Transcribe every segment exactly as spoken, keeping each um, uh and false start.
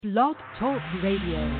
Blog Talk Radio.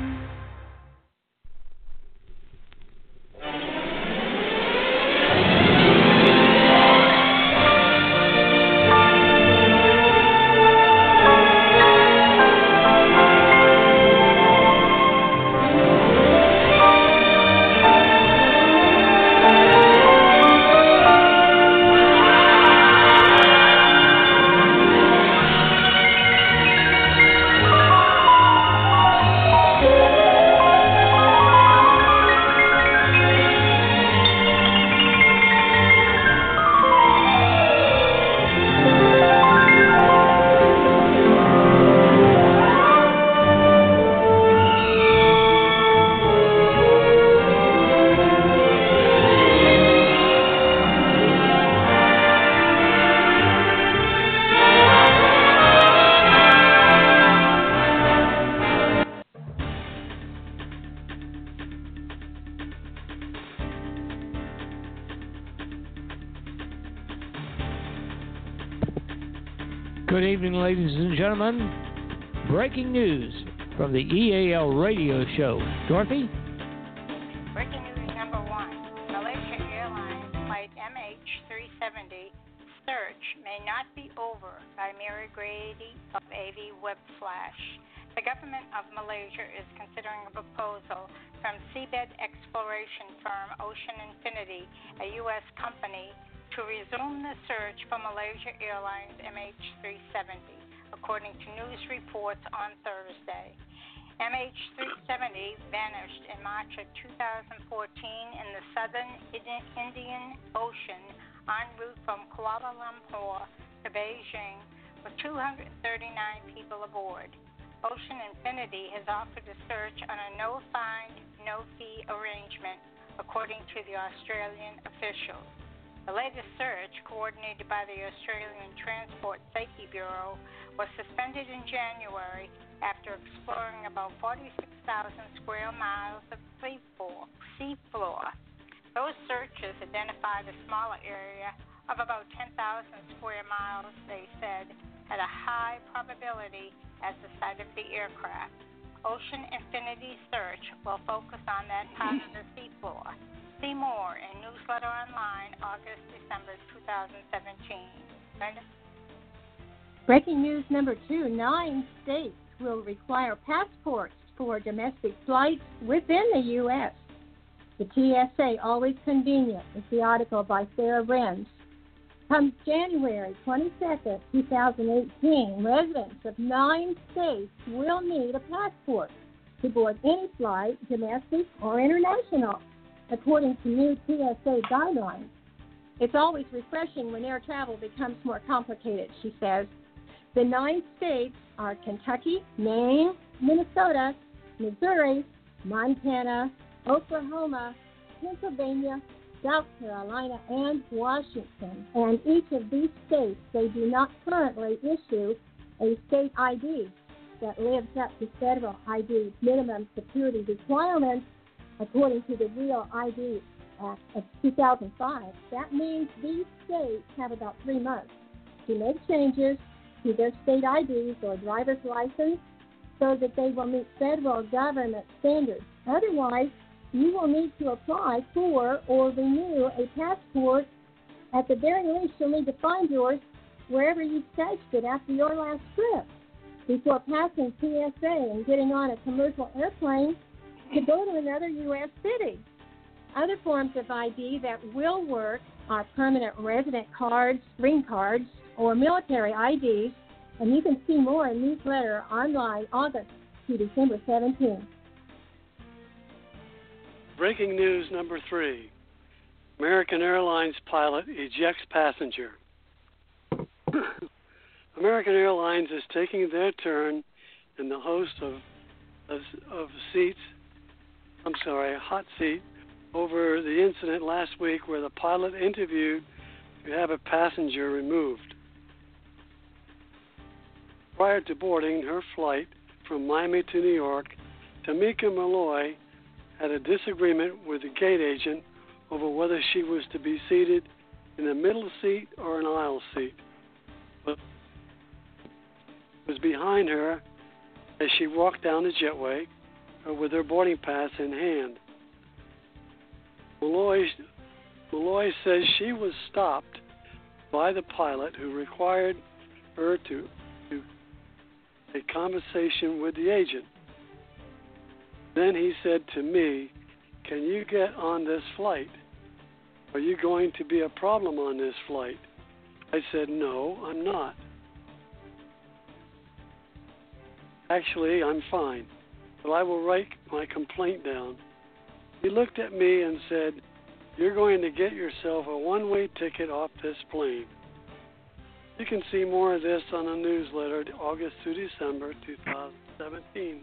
Good evening, ladies and gentlemen. Breaking news from the E A L radio show. Dorothy? Breaking news number one. Malaysia Airlines flight M H three seventy search may not be over by Mary Grady of A V Web Flash. The government of Malaysia is considering a proposal from seabed exploration firm Ocean Infinity, a U S company, to resume the search for Malaysia Airlines M H three seventy, according to news reports on Thursday. M H three seventy vanished in March of two thousand fourteen in the southern Indian Ocean en route from Kuala Lumpur to Beijing with two hundred thirty-nine people aboard. Ocean Infinity has offered a search on a no-find, no-fee arrangement, according to the Australian officials. The latest search, coordinated by the Australian Transport Safety Bureau, was suspended in January after exploring about forty-six thousand square miles of seafloor. Those searches identified a smaller area of about ten thousand square miles, they said, at a high probability as the site of the aircraft. Ocean Infinity search will focus on that part of the seafloor. See more in Newsletter Online, August December twenty seventeen. Brenda? Breaking news number two. Nine states will require passports for domestic flights within the U S The T S A, always convenient, is the article by Sarah Brenz. Come January twenty-second, twenty eighteen, residents of nine states will need a passport to board any flight, domestic or international, according to new T S A guidelines. It's always refreshing when air travel becomes more complicated, she says. The nine states are Kentucky, Maine, Minnesota, Missouri, Montana, Oklahoma, Pennsylvania, South Carolina, and Washington. And each of these states, they do not currently issue a state I D that lives up to federal I D minimum security requirements, according to the Real I D Act of two thousand five. That means these states have about three months to make changes to their state I Ds or driver's license so that they will meet federal government standards. Otherwise, you will need to apply for or renew a passport. At the very least, you'll need to find yours wherever you stashed it after your last trip before passing T S A and getting on a commercial airplane to go to another U S city. Other forms of I D that will work are permanent resident cards, green cards, or military I Ds, and you can see more in Newsletter Online, August to December seventeenth. Breaking news number three. American Airlines pilot ejects passenger. American Airlines is taking their turn in the host of, of, of seats I'm sorry, a hot seat over the incident last week where the pilot interviewed to have a passenger removed. Prior to boarding her flight from Miami to New York, Tamika Malloy had a disagreement with the gate agent over whether she was to be seated in a middle seat or an aisle seat. But was behind her as she walked down the jetway uh, with her boarding pass in hand. Malloy, Malloy says she was stopped by the pilot, who required her to, to a conversation with the agent. Then he said to me, "Can you get on this flight? Are you going to be a problem on this flight?" I said, "No, I'm not. Actually, I'm fine, but I will write my complaint down." He looked at me and said, "You're going to get yourself a one-way ticket off this plane." You can see more of this on a newsletter, August to December two thousand seventeen.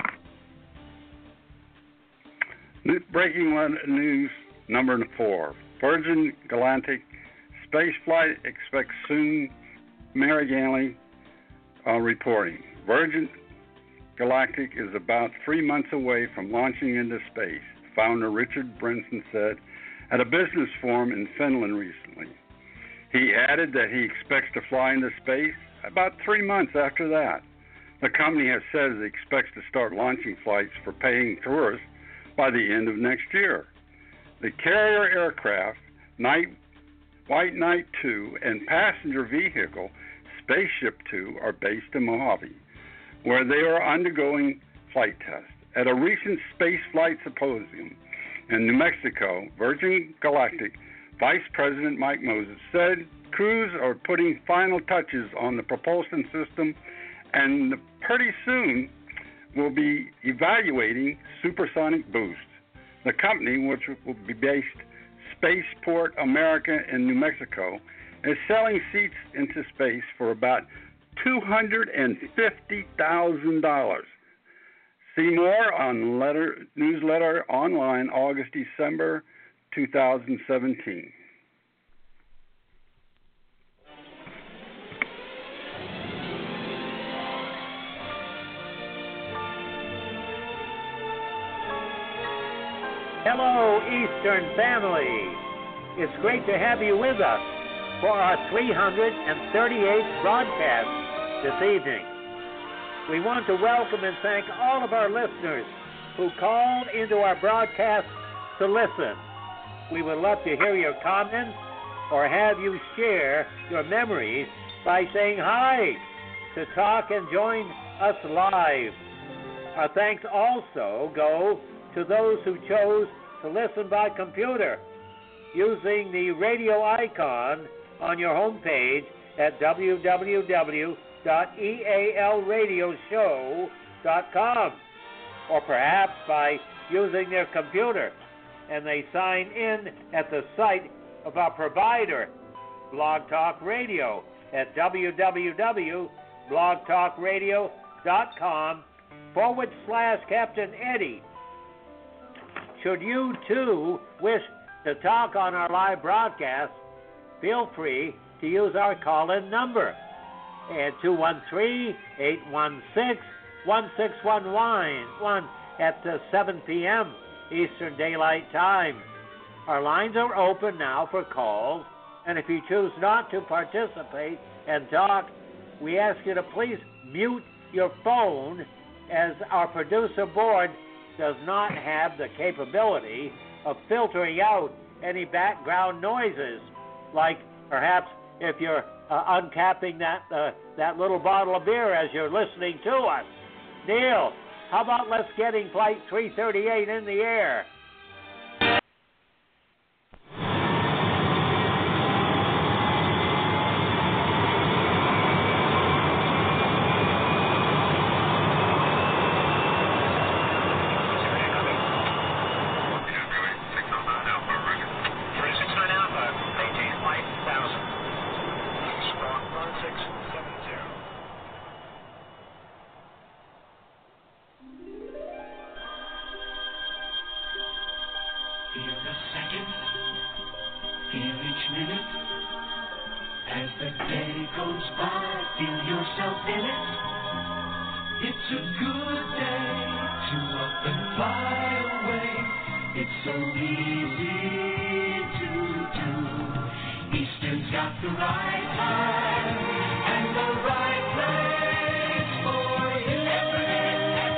Breaking news number four. Virgin Galactic spaceflight expects soon. Mary Ganley uh, reporting. Virgin Galactic is about three months away from launching into space, founder Richard Branson said at a business forum in Finland recently. He added that he expects to fly into space about three months after that. The company has said it expects to start launching flights for paying tourists by the end of next year. The carrier aircraft, Night, White Knight two, and passenger vehicle, Spaceship two, are based in Mojave, where they are undergoing flight tests. At a recent space flight symposium in New Mexico, Virgin Galactic Vice President Mike Moses said crews are putting final touches on the propulsion system and pretty soon will be evaluating supersonic boosts. The company, which will be based Spaceport America in New Mexico, is selling seats into space for about two hundred fifty thousand dollars. See more on letter, newsletter online August, December two thousand seventeen. Hello, Eastern family. It's great to have you with us for our three hundred thirty-eighth broadcast this evening. We want to welcome and thank all of our listeners who called into our broadcast to listen. We would love to hear your comments or have you share your memories by saying hi to talk and join us live. Our thanks also go to those who chose to listen by computer using the radio icon on your homepage at w w w dot e a l radio show dot com, or perhaps by using their computer and they sign in at the site of our provider, Blog Talk Radio, at w w w dot blog talk radio dot com forward slash Captain Eddie. Should you, too, wish to talk on our live broadcast, feel free to use our call-in number at two one three, eight one six, one six one one at seven p.m. Eastern Daylight Time. Our lines are open now for calls, and if you choose not to participate and talk, we ask you to please mute your phone, as our producer board does not have the capability of filtering out any background noises, like perhaps if you're uh, uncapping that uh, that little bottle of beer as you're listening to us. Neil, how about let's getting Flight three thirty-eight in the air? And the right place for you.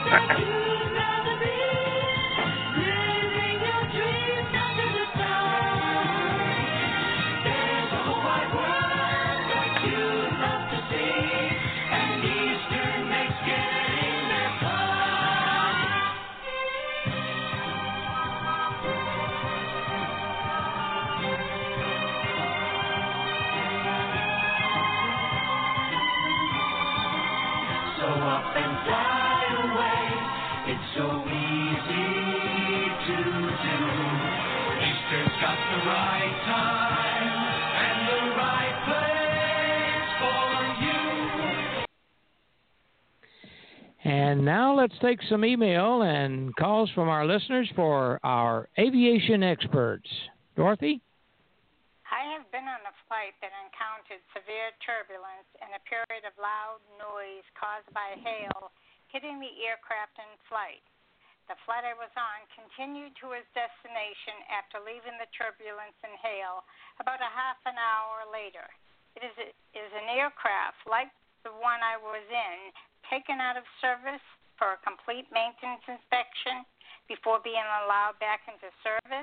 And now let's take some email and calls from our listeners for our aviation experts. Dorothy? I have been on a flight that encountered severe turbulence and a period of loud noise caused by hail hitting the aircraft in flight. The flight I was on continued to its destination after leaving the turbulence and hail about a half an hour later. It is, is an aircraft like the one I was in taken out of service for a complete maintenance inspection before being allowed back into service?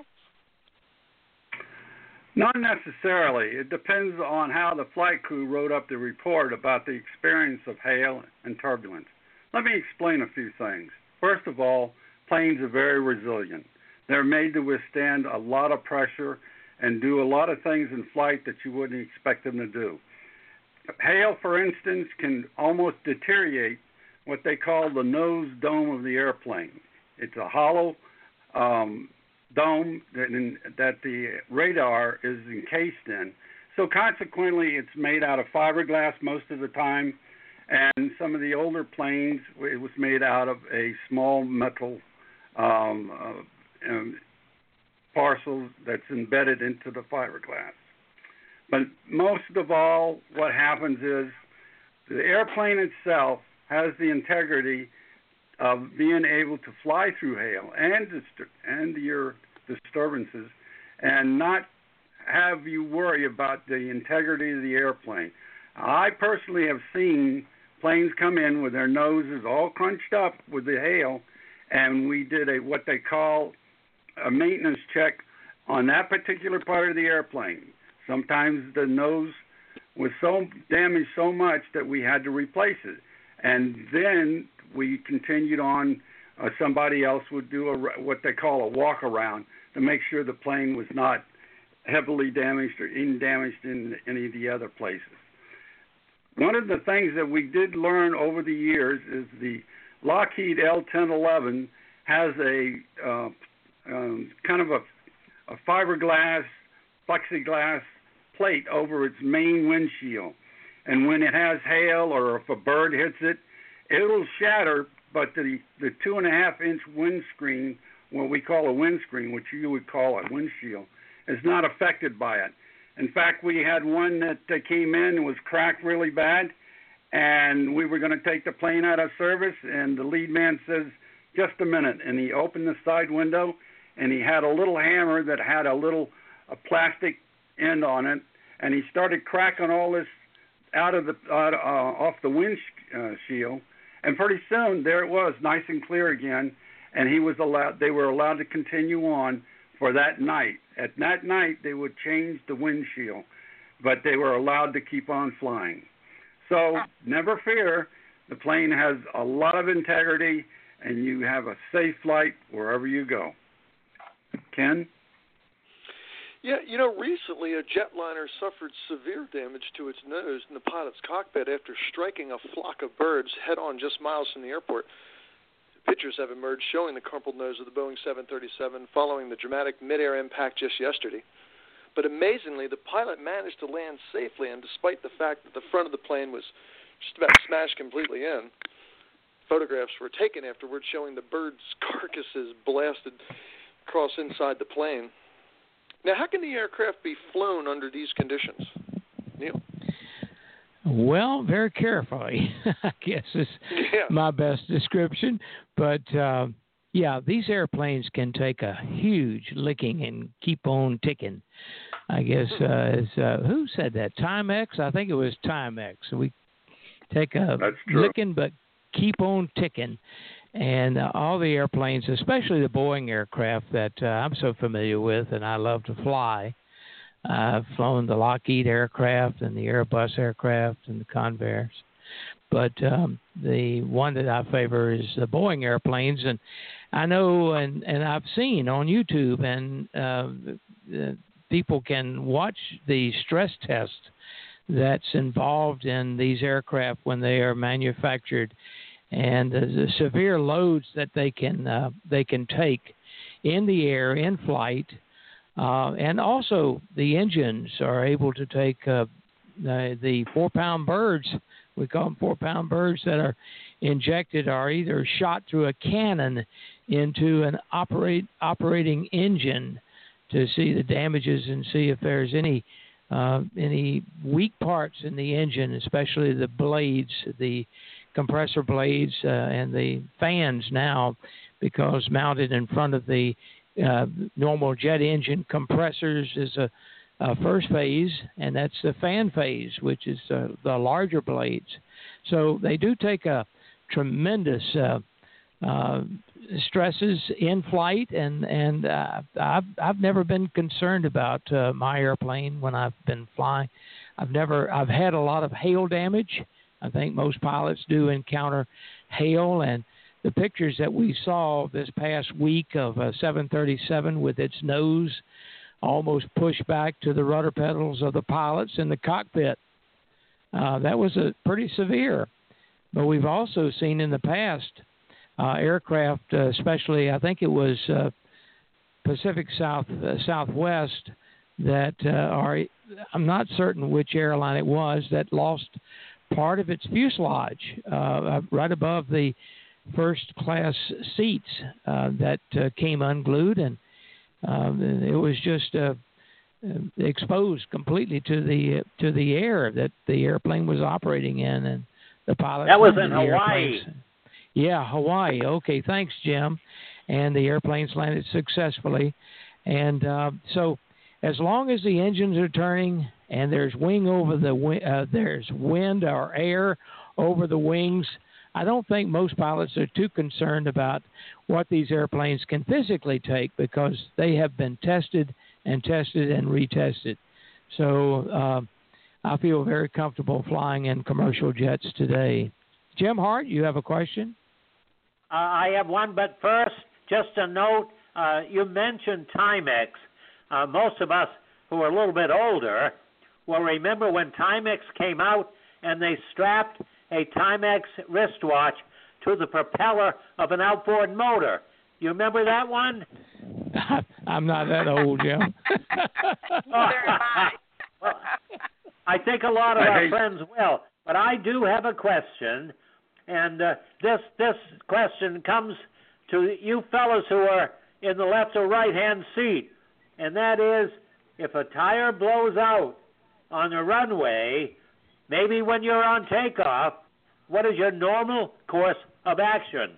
Not necessarily. It depends on how the flight crew wrote up the report about the experience of hail and turbulence. Let me explain a few things. First of all, planes are very resilient. They're made to withstand a lot of pressure and do a lot of things in flight that you wouldn't expect them to do. Hail, for instance, can almost deteriorate what they call the nose dome of the airplane. It's a hollow um, dome that, in, that the radar is encased in. So consequently, it's made out of fiberglass most of the time, and some of the older planes, it was made out of a small metal um, uh, um, parcel that's embedded into the fiberglass. But most of all, what happens is the airplane itself has the integrity of being able to fly through hail and dist- and your disturbances and not have you worry about the integrity of the airplane. I personally have seen planes come in with their noses all crunched up with the hail, and we did a what they call a maintenance check on that particular part of the airplane. Sometimes the nose was so damaged so much that we had to replace it. And then we continued on. Uh, somebody else would do a, what they call a walk around to make sure the plane was not heavily damaged or even damaged in any of the other places. One of the things that we did learn over the years is the Lockheed L ten eleven has a uh, um, kind of a, a fiberglass, plexiglass plate over its main windshield. And when it has hail or if a bird hits it, it'll shatter, but the, the two and a half inch windscreen, what we call a windscreen, which you would call a windshield, is not affected by it. In fact, we had one that uh, came in and was cracked really bad, and we were going to take the plane out of service, and the lead man says, just a minute, and he opened the side window, and he had a little hammer that had a little a plastic end on it, and he started cracking all this out of the uh, uh, off the windshield, and pretty soon there it was, nice and clear again, and he was allowed. They were allowed to continue on for that night. At that night, they would change the windshield, but they were allowed to keep on flying. So never fear, the plane has a lot of integrity, and you have a safe flight wherever you go. Ken? Yeah, you know, recently a jetliner suffered severe damage to its nose in the pilot's cockpit after striking a flock of birds head-on just miles from the airport. Pictures have emerged showing the crumpled nose of the Boeing seven thirty-seven following the dramatic mid-air impact just yesterday. But amazingly, the pilot managed to land safely, and despite the fact that the front of the plane was just about smashed completely in, photographs were taken afterwards showing the birds' carcasses blasted across inside the plane. Now, how can the aircraft be flown under these conditions? Neil? Well, very carefully, I guess is yeah. my best description. But, uh, yeah, these airplanes can take a huge licking and keep on ticking. I guess, uh, is, uh, who said that? Timex? I think it was Timex. We take a licking but keep on ticking. And uh, all the airplanes, especially the Boeing aircraft that uh, I'm so familiar with and I love to fly. I've flown the Lockheed aircraft and the Airbus aircraft and the Convairs. But um, the one that I favor is the Boeing airplanes. And I know and, and I've seen on YouTube, and uh, the people can watch the stress test that's involved in these aircraft when they are manufactured, and the, the severe loads that they can uh, they can take in the air, in flight. Uh, and also the engines are able to take uh, the, the four-pound birds, we call them four-pound birds, that are injected or either shot through a cannon into an operate operating engine to see the damages and see if there's any uh, any weak parts in the engine, especially the blades, the compressor blades uh, and the fans now, because mounted in front of the Uh, normal jet engine compressors is a, a first phase, and that's the fan phase, which is uh, the larger blades. So they do take a tremendous uh, uh, stresses in flight, and and uh, I've I've never been concerned about uh, my airplane when I've been flying. I've never I've had a lot of hail damage. I think most pilots do encounter hail, and the pictures that we saw this past week of a seven thirty-seven with its nose almost pushed back to the rudder pedals of the pilots in the cockpit, uh, that was a pretty severe. But we've also seen in the past uh, aircraft, uh, especially I think it was uh, Pacific South uh, Southwest, that uh, are I'm not certain which airline it was that lost part of its fuselage uh, right above the first class seats uh, that uh, came unglued, and um, it was just uh, exposed completely to the to the air that the airplane was operating in, and the pilot. That was in Hawaii. Yeah, Hawaii. Okay, thanks, Jim. And the airplanes landed successfully, and uh, so as long as the engines are turning and there's wing over the uh, there's wind or air over the wings, I don't think most pilots are too concerned about what these airplanes can physically take, because they have been tested and tested and retested. So uh, I feel very comfortable flying in commercial jets today. Jim Hart, you have a question? Uh, I have one, but first, just a note, uh, you mentioned Timex. Uh, most of us who are a little bit older will remember when Timex came out and they strapped a Timex wristwatch to the propeller of an outboard motor. You remember that one? I'm not that old, Jim. Well, I think a lot of I our think... friends will, but I do have a question, and uh, this this question comes to you fellas who are in the left or right-hand seat, and that is, if a tire blows out on the runway, maybe when you're on takeoff, what is your normal course of action?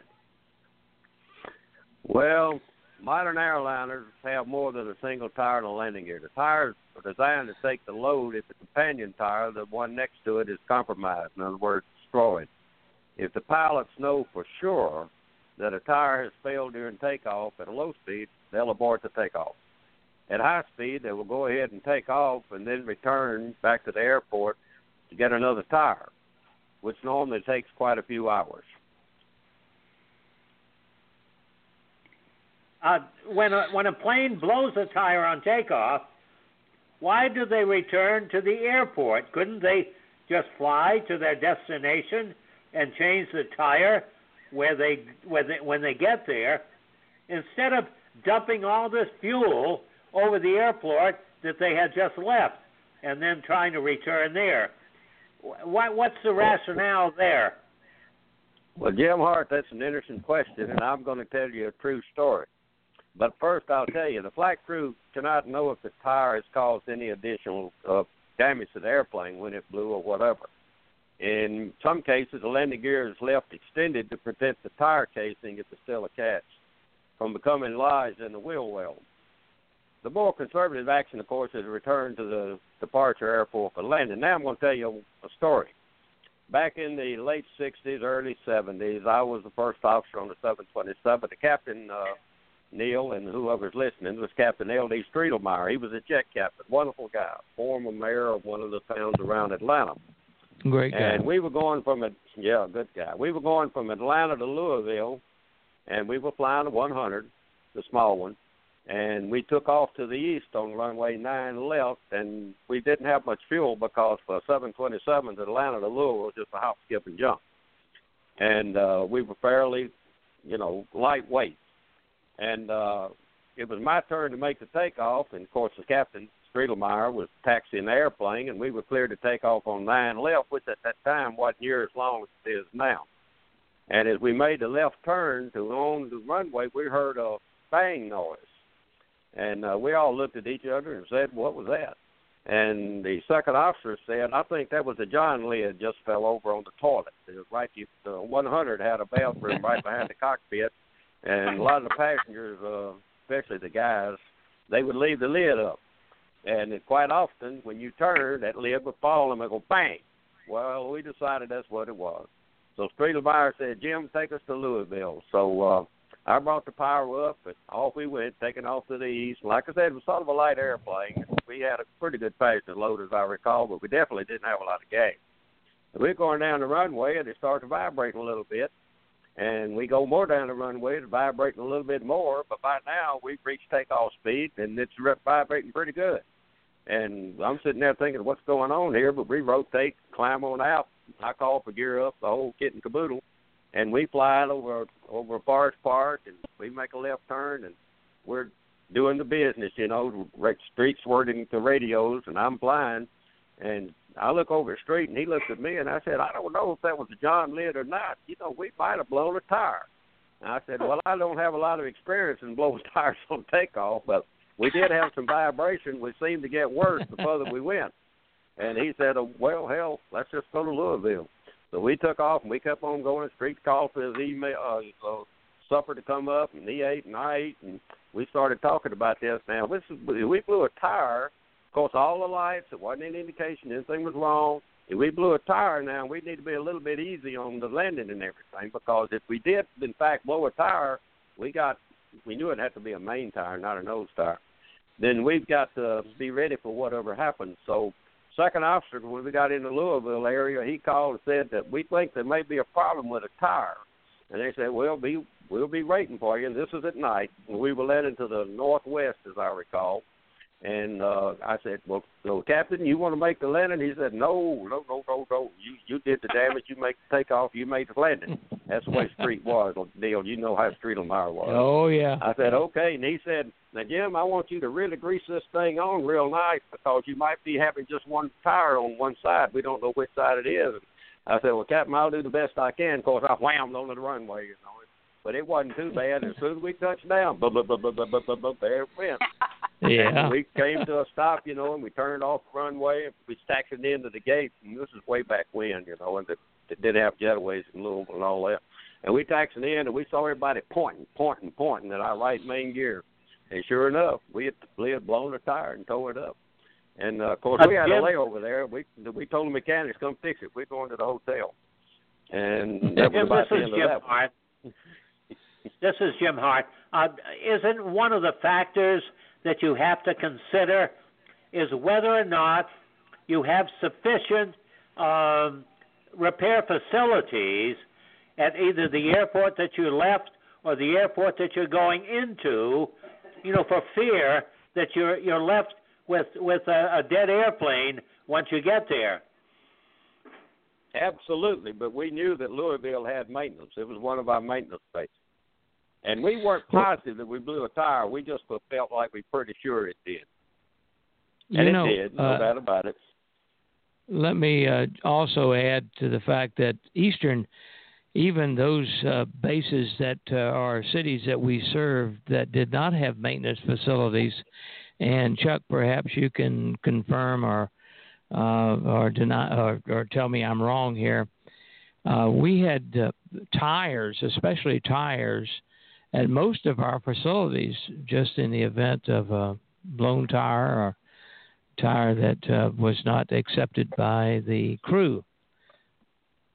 Well, modern airliners have more than a single tire in a landing gear. The tires are designed to take the load if the companion tire, the one next to it, is compromised, in other words, destroyed. If the pilots know for sure that a tire has failed during takeoff at a low speed, they'll abort the takeoff. At high speed, they will go ahead and take off and then return back to the airport to get another tire, which normally takes quite a few hours. Uh, when a, when a plane blows a tire on takeoff, why do they return to the airport? Couldn't they just fly to their destination and change the tire where they, where they when they get there, instead of dumping all this fuel over the airport that they had just left and then trying to return there? What, what's the rationale there? Well, Jim Hart, that's an interesting question, and I'm going to tell you a true story. But first, I'll tell you, the flight crew cannot know if the tire has caused any additional uh, damage to the airplane when it blew or whatever. In some cases, the landing gear is left extended to protect the tire casing, if it's still attached, from becoming lodged in the wheel well. The more conservative action, of course, is to return to the departure airport for landing. Now I'm going to tell you a story. back in the late sixties, early seventies, I was the first officer on the seven twenty-seven. The captain, uh, Neil, and whoever's listening, was Captain L D Striedelmeyer. He was a jet captain, wonderful guy, former mayor of one of the towns around Atlanta. Great guy. And we were going from, a, yeah, good guy. We were going from Atlanta to Louisville, and we were flying a one hundred, the small one. And we took off to the east on runway nine left, and we didn't have much fuel because for seven twenty-seven to Atlanta to Louisville was just a hop, skip, and jump. And uh, we were fairly, you know, lightweight. And uh, it was my turn to make the takeoff, and, of course, the captain, Striedelmeyer, was taxiing the airplane, and we were cleared to take off on nine left, which at that time wasn't near as long as it is now. And as we made the left turn to on the runway, we heard a bang noise. And uh, we all looked at each other and said, what was that? And the second officer said, I think that was the John lid just fell over on the toilet. It was right, the one hundred had a bathroom right behind the cockpit, and a lot of the passengers, uh, especially the guys, they would leave the lid up. And it, quite often, when you turn, that lid would fall and it would go bang. Well, we decided that's what it was. So Striedelmeyer said, Jim, take us to Louisville. So uh, I brought the power up, and off we went, taking off to the east. Like I said, it was sort of a light airplane. We had a pretty good passenger load, as I recall, but we definitely didn't have a lot of gas. And we were going down the runway, and it started vibrating a little bit. And we go more down the runway, it's vibrating a little bit more. But by now, we've reached takeoff speed, and it's vibrating pretty good. And I'm sitting there thinking, what's going on here? But we rotate, climb on out. I call for gear up, the whole kit and caboodle. And we fly over over Forest Park, and we make a left turn, and we're doing the business, you know, streets wording the radios, and I'm flying. And I look over the street, and he looks at me, and I said, I don't know if that was a John lid or not. You know, we might have blown a tire. And I said, well, I don't have a lot of experience in blowing tires on takeoff, but we did have some vibration, which seemed to get worse the further we went. And he said, oh, well, hell, let's just go to Louisville. So we took off, and we kept on going. The street called for his email, uh, uh, supper to come up, and he ate, and I ate, and we started talking about this. Now, this is, we blew a tire. Of course, all the lights, there wasn't any indication anything was wrong. If we blew a tire now, we need to be a little bit easy on the landing and everything, because if we did, in fact, blow a tire, we got, we knew it had to be a main tire, not a nose tire. Then we've got to be ready for whatever happens. So second officer, when we got in the Louisville area, he called and said that we think there may be a problem with a tire. And they said, well, be, we'll be waiting for you. And this was at night. And we were led into the northwest, as I recall. And uh, I said, well, so, Captain, you want to make the landing? He said, no, no, no, no, no. You you did the damage. You make the takeoff. You made the landing. That's the way Street was, Neil. You know how Striedelmeyer was. Oh, yeah. I said, okay. And he said, now, Jim, I want you to really grease this thing on real nice, because you might be having just one tire on one side. We don't know which side it is. I said, well, Captain, I'll do the best I can. Of course, I whammed on the runway, you know. But it wasn't too bad. As soon as we touched down, blah, blah, blah, blah, blah, blah, blah, blah, there it went. Yeah. And we came to a stop, you know, and we turned off the runway, and we taxied into the gate. And this is way back when, you know, and they didn't have jetaways in Louisville and all that. And we taxied in, and we saw everybody pointing, pointing, pointing at our right main gear. And sure enough, we had, we had blown a tire and tore it up. And, uh, of course, we had a layover there. We we told the mechanics, come fix it. We're going to the hotel. And that was about the end of that one. This is Jim Hart. Uh, isn't one of the factors that you have to consider is whether or not you have sufficient um, repair facilities at either the airport that you left or the airport that you're going into, you know, for fear that you're you're left with with a, a dead airplane once you get there. Absolutely, but we knew that Louisville had maintenance. It was one of our maintenance bases. And we weren't positive that we blew a tire. We just felt like we pretty sure it did. And you know, it did, no uh, doubt about it. Let me uh, also add to the fact that Eastern, even those uh, bases that uh, are cities that we served that did not have maintenance facilities, and Chuck, perhaps you can confirm or uh, or deny or, or tell me I'm wrong here. Uh, we had uh, tires, especially tires, at most of our facilities, just in the event of a blown tire or tire that uh, was not accepted by the crew.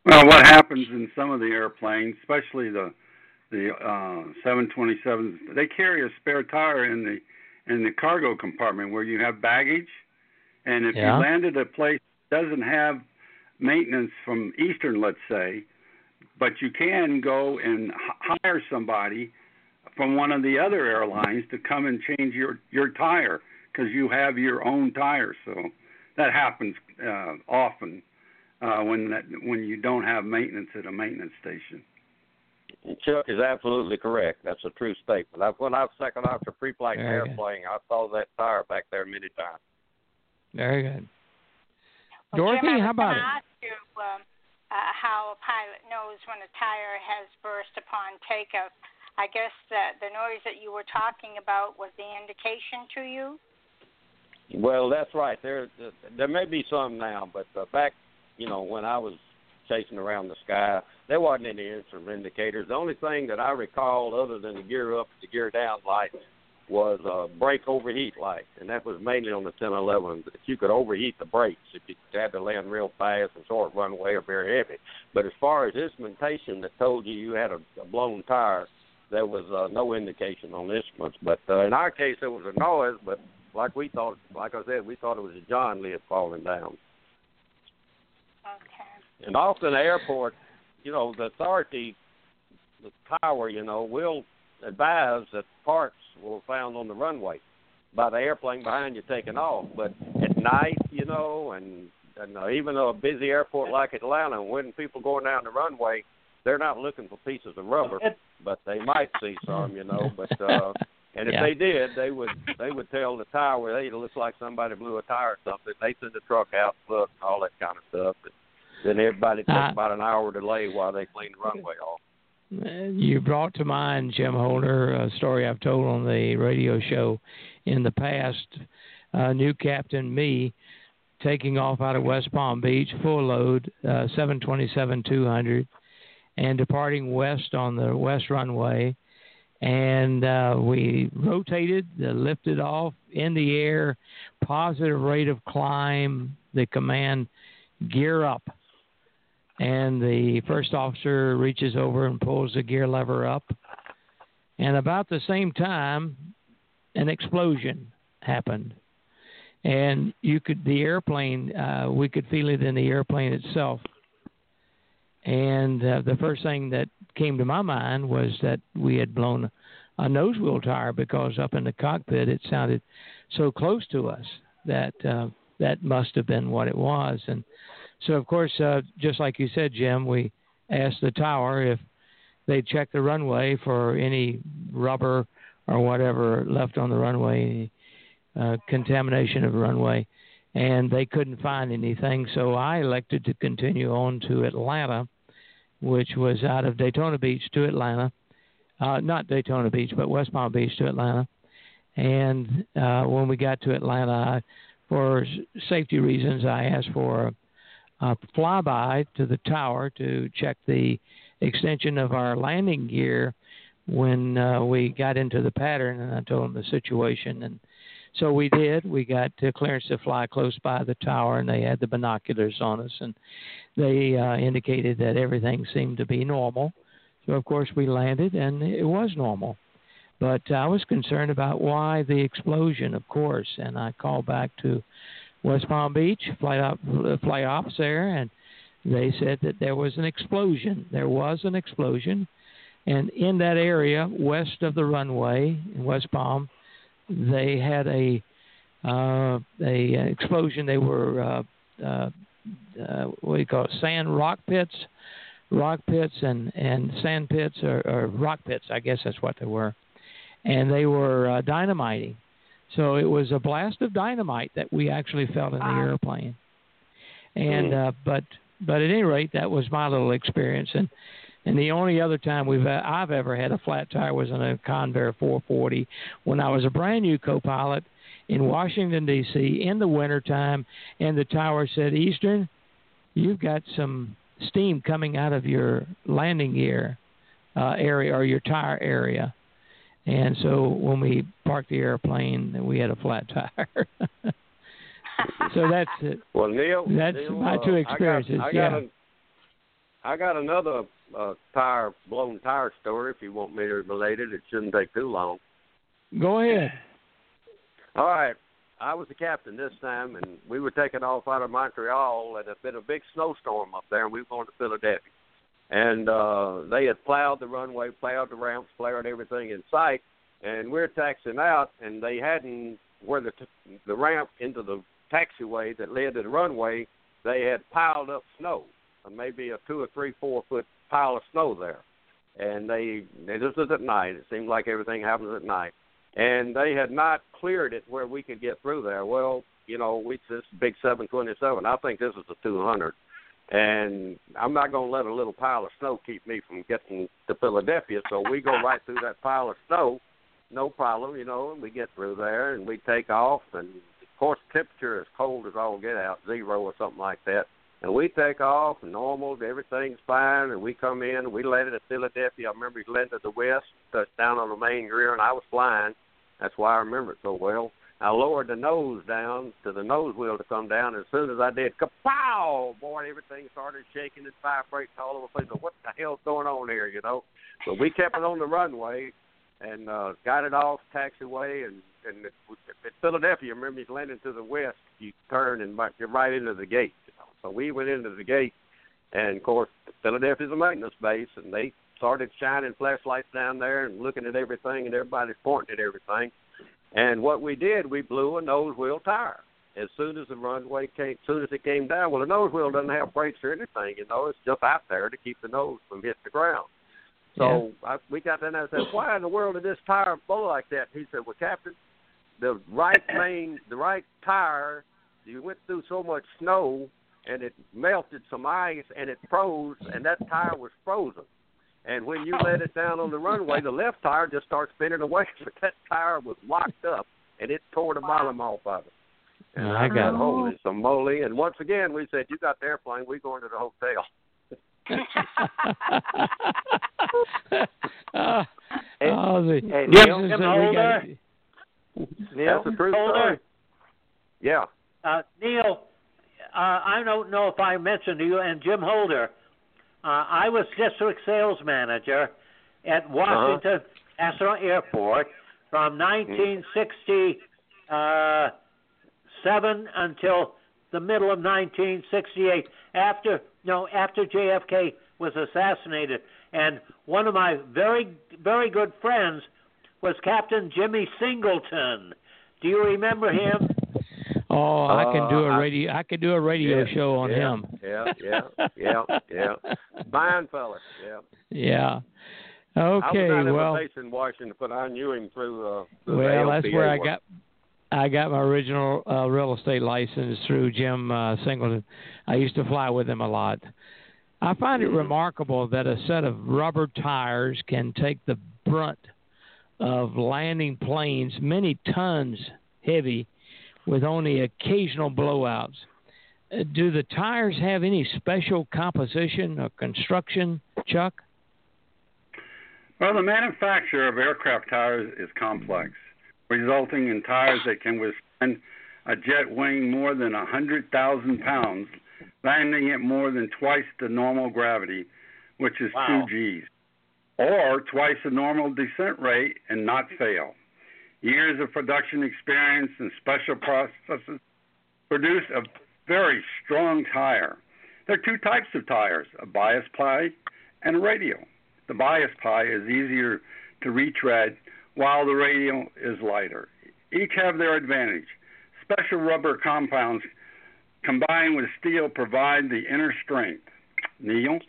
Well, what happens in some of the airplanes, especially the the uh, seven twenty-sevens, they carry a spare tire in the in the cargo compartment where you have baggage, and if yeah. you land at a place that doesn't have maintenance from Eastern, let's say, but you can go and h- hire somebody from one of the other airlines to come and change your your tire because you have your own tire. So that happens uh, often. Uh, when that, when you don't have maintenance at a maintenance station. Chuck is absolutely correct. That's a true statement. I, when I was second officer pre-flight Very airplane, good. I saw that tire back there many times. Very good. Well, Dorothy, Jim, I how about was it? ask you um, uh, how a pilot knows when a tire has burst upon takeoff. I guess the, the noise that you were talking about was the indication to you? Well, that's right. There there may be some now, but uh, back You know, when I was chasing around the sky, there wasn't any instant indicators. The only thing that I recalled other than the gear up, the gear down light was a brake overheat light, and that was mainly on the ten eleven. That you could overheat the brakes if you had to land real fast and short runway or very heavy. But as far as instrumentation that told you you had a, a blown tire, there was uh, no indication on instruments. But uh, in our case, there was a noise, but like we thought, like I said, we thought it was a John lid falling down. Okay. And often the airport, you know, the authority, the tower, you know, will advise that parts were found on the runway by the airplane behind you taking off. But at night, you know, and, and uh, even a busy airport like Atlanta, when people going down the runway, they're not looking for pieces of rubber, but they might see some, you know. But uh, and if yeah. they did, they would they would tell the tower, hey, it looks like somebody blew a tire or something. They send the truck out, look, all that kind of stuff. But then everybody takes uh, about an hour delay while they clean the runway off. You brought to mind, Jim Holder, a story I've told on the radio show in the past. Uh, new Captain Me taking off out of West Palm Beach, full load, uh, seven twenty-seven two hundred, and departing west on the west runway. And uh, we rotated, uh, lifted off in the air, positive rate of climb, the command, gear up. And the first officer reaches over and pulls the gear lever up. And about the same time, an explosion happened. And you could, the airplane, uh, we could feel it in the airplane itself. And uh, the first thing that came to my mind was that we had blown a nose wheel tire, because up in the cockpit it sounded so close to us that uh, that must have been what it was. And so, of course, uh, just like you said, Jim, we asked the tower if they'd check the runway for any rubber or whatever left on the runway, uh, contamination of the runway, and they couldn't find anything. So I elected to continue on to Atlanta, which was out of Daytona Beach to Atlanta. Uh, not Daytona Beach, but West Palm Beach to Atlanta. And uh, when we got to Atlanta, I, for safety reasons, I asked for a, a flyby to the tower to check the extension of our landing gear when uh, we got into the pattern, and I told them the situation. And so we did. We got uh, clearance to fly close by the tower, and they had the binoculars on us, and they uh, indicated that everything seemed to be normal. So, of course, we landed, and it was normal. But I was concerned about why the explosion, of course, and I called back to West Palm Beach, flight, op- flight ops there, and they said that there was an explosion. There was an explosion, and in that area west of the runway in West Palm, they had a uh, a explosion. They were uh, uh, uh, what do you call it? Sand rock pits, rock pits, and, and sand pits, or, or rock pits. I guess that's what they were, and they were uh, dynamiting. So it was a blast of dynamite that we actually felt in the airplane. And uh, but but at any rate, that was my little experience. And and the only other time we've uh, I've ever had a flat tire was on a Convair four forty when I was a brand new co-pilot in Washington, D C in the wintertime, and the tower said, "Eastern, you've got some steam coming out of your landing gear uh, area or your tire area." And so when we parked the airplane, we had a flat tire. So that's it. Well, Neil, that's Neil, my two uh, experiences. I got, I yeah. got a, I got another uh, tire blown tire story. If you want me to relate it, it shouldn't take too long. Go ahead. All right. I was the captain this time, and we were taking off out of Montreal, and there'd been a big snowstorm up there, and we were going to Philadelphia. And uh, they had plowed the runway, plowed the ramps, plowed everything in sight, and we're taxiing out, and they hadn't, where the, t- the ramp into the taxiway that led to the runway, they had piled up snow, maybe a two or three, four foot pile of snow there. And they, they this was at night. It seemed like everything happens at night. And they had not cleared it where we could get through there. Well, you know, we this big seven twenty-seven. I think this is a two hundred. And I'm not going to let a little pile of snow keep me from getting to Philadelphia. So we go right through that pile of snow, no problem, you know, and we get through there and we take off. And, of course, the temperature is cold as all get out, zero or something like that. And we take off, and normal, everything's fine, and we come in, and we landed at Philadelphia. I remember we landed to the west, touched down on the main gear, and I was flying. That's why I remember it so well. I lowered the nose down to the nose wheel to come down. As soon as I did, kapow! Boy, everything started shaking and vibrating all over the place. What the hell's going on here, you know? But we kept it on the runway and uh, got it off, taxiway, and, and at Philadelphia, remember, you landed to the west, you turn and you're right into the gate. You know? So we went into the gate, and, of course, Philadelphia's a maintenance base, and they started shining flashlights down there and looking at everything, and everybody's pointing at everything. And what we did, we blew a nose wheel tire as soon as the runway came, as soon as it came down. Well, the nose wheel doesn't have brakes or anything, you know. It's just out there to keep the nose from hitting the ground. So yeah. I, we got there and I said, why in the world did this tire blow like that? He said, well, Captain, the right main, the right tire, you went through so much snow and it melted some ice and it froze, and that tire was frozen. And when you let it down on the runway, the left tire just starts spinning away. But that tire was locked up, and it tore the bottom off of it. And I got holy some moly. And once again, we said, you got the airplane, we going to the hotel. uh, hey, oh, the, hey, Neil, is Jim that Holder. got, Neil, that's a true Holder. story. Yeah. Uh, Neil, uh, I don't know if I mentioned to you, and Jim Holder, Uh, I was district sales manager at Washington uh-huh. National Airport from nineteen sixty-seven until the middle of nineteen sixty-eight. After no, after J F K was assassinated, and one of my very very good friends was Captain Jimmy Singleton. Do you remember him? Oh, I can do a Uh, radio. I could do a radio yeah, show on yeah, him. Yeah, yeah, yeah, yeah. Fine fella. Yeah. Yeah. I Okay. was Well. base in Washington, but I knew him through. Uh, through Well, the that's where I work. got. I got my original uh, real estate license through Jim uh, Singleton. I used to fly with him a lot. I find it remarkable that a set of rubber tires can take the brunt of landing planes many tons heavy with only occasional blowouts. Uh, do the tires have any special composition or construction, Chuck? Well, the manufacture of aircraft tires is complex, resulting in tires that can withstand a jet weighing more than one hundred thousand pounds, landing at more than twice the normal gravity, which is Wow. two G's, or twice the normal descent rate and not fail. Years of production experience and special processes produce a very strong tire. There are two types of tires, a bias ply and a radial. The bias ply is easier to retread, while the radial is lighter. Each have their advantage. Special rubber compounds combined with steel provide the inner strength. Neil?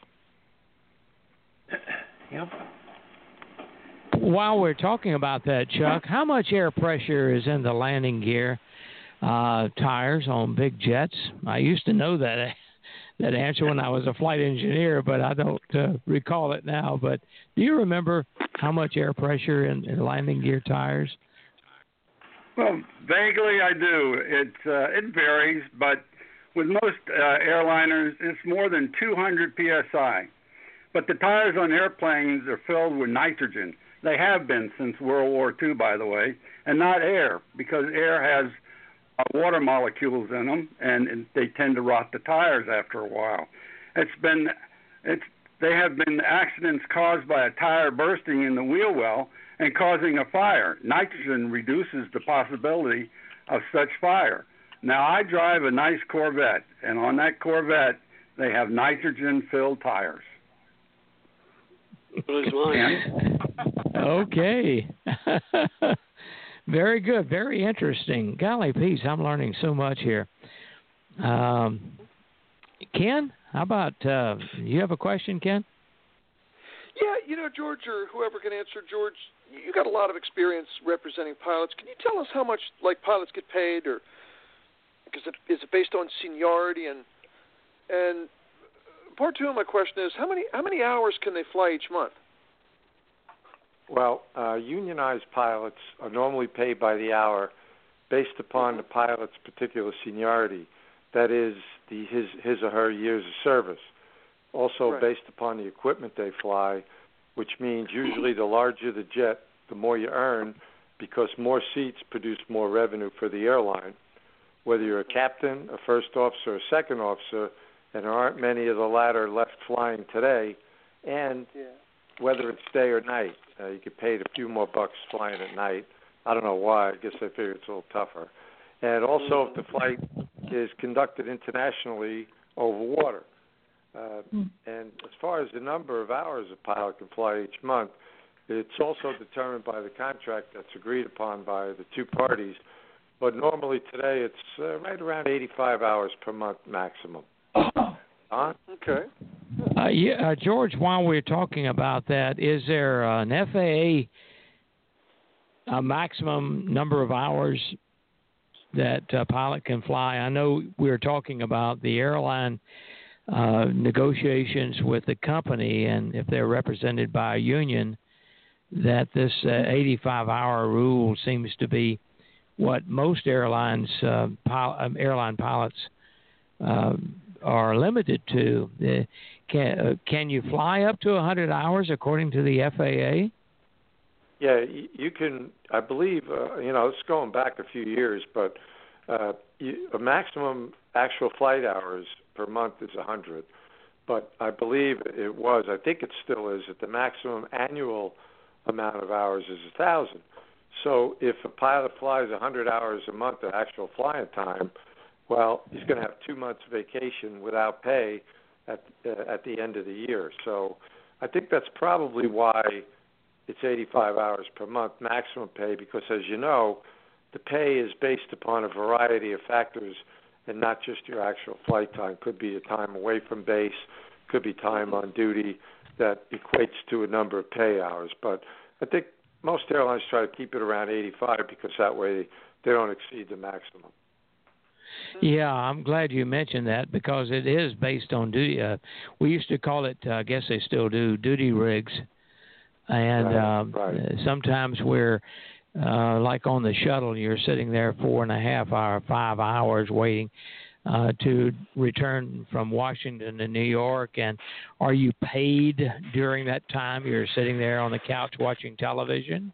Yep. While we're talking about that, Chuck, how much air pressure is in the landing gear uh, tires on big jets? I used to know that that answer when I was a flight engineer, but I don't uh, recall it now. But do you remember how much air pressure in, in landing gear tires? Well, vaguely I do. It uh, it varies, but with most uh, airliners, it's more than two hundred P S I. But the tires on airplanes are filled with nitrogen. They have been since World War Two, by the way, and not air, because air has uh, water molecules in them, and, and they tend to rot the tires after a while. It's been It's they have been accidents caused by a tire bursting in the wheel well and causing a fire. Nitrogen reduces the possibility of such fire. Now, I drive a nice Corvette, and on that Corvette, they have nitrogen-filled tires. Okay. Very good. Very interesting. Golly, Peace, I'm learning so much here. Um, Ken, how about, uh, you have a question, Ken? Yeah, you know, George, or whoever can answer, George, you got a lot of experience representing pilots. Can you tell us how much, like, pilots get paid, or because it, is it based on seniority? And and part two of my question is, how many how many hours can they fly each month? Well, uh, unionized pilots are normally paid by the hour based upon the pilot's particular seniority. That is, the his his or her years of service. Also right. based upon the equipment they fly, which means usually the larger the jet, the more you earn, because more seats produce more revenue for the airline. Whether you're a captain, a first officer, a second officer, and there aren't many of the latter left flying today, and yeah. whether it's day or night. Uh, you get paid a few more bucks flying at night. I don't know why. I guess I figure it's a little tougher. And also if the flight is conducted internationally over water. Uh, mm. And as far as the number of hours a pilot can fly each month, it's also determined by the contract that's agreed upon by the two parties. But normally today it's uh, right around eighty-five hours per month maximum. Huh? Okay. Uh, yeah, uh, George, while we're talking about that, is there an F A A a maximum number of hours that a pilot can fly? I know we were talking about the airline uh, negotiations with the company, and if they're represented by a union, that this uh, eighty-five hour rule seems to be what most airlines, uh, pil- airline pilots uh, are limited to. Uh, can, uh, can you fly up to one hundred hours according to the F A A? Yeah, you can, I believe, uh, you know, it's going back a few years, but uh, you, a maximum actual flight hours per month is one hundred. But I believe it was, I think it still is, that the maximum annual amount of hours is one thousand. So if a pilot flies one hundred hours a month of actual flying time, well, he's going to have two months vacation without pay at uh, at the end of the year. So I think that's probably why it's eighty-five hours per month maximum pay, because, as you know, the pay is based upon a variety of factors and not just your actual flight time. Could be the time away from base, could be time on duty that equates to a number of pay hours. But I think most airlines try to keep it around eighty-five because that way they don't exceed the maximum. Yeah, I'm glad you mentioned that, because it is based on duty. Uh, we used to call it, uh, I guess they still do, duty rigs. And right, um, right. sometimes we're, uh, like on the shuttle, you're sitting there four and a half hour, five hours waiting uh, to return from Washington to New York. And are you paid during that time? You're sitting there on the couch watching television?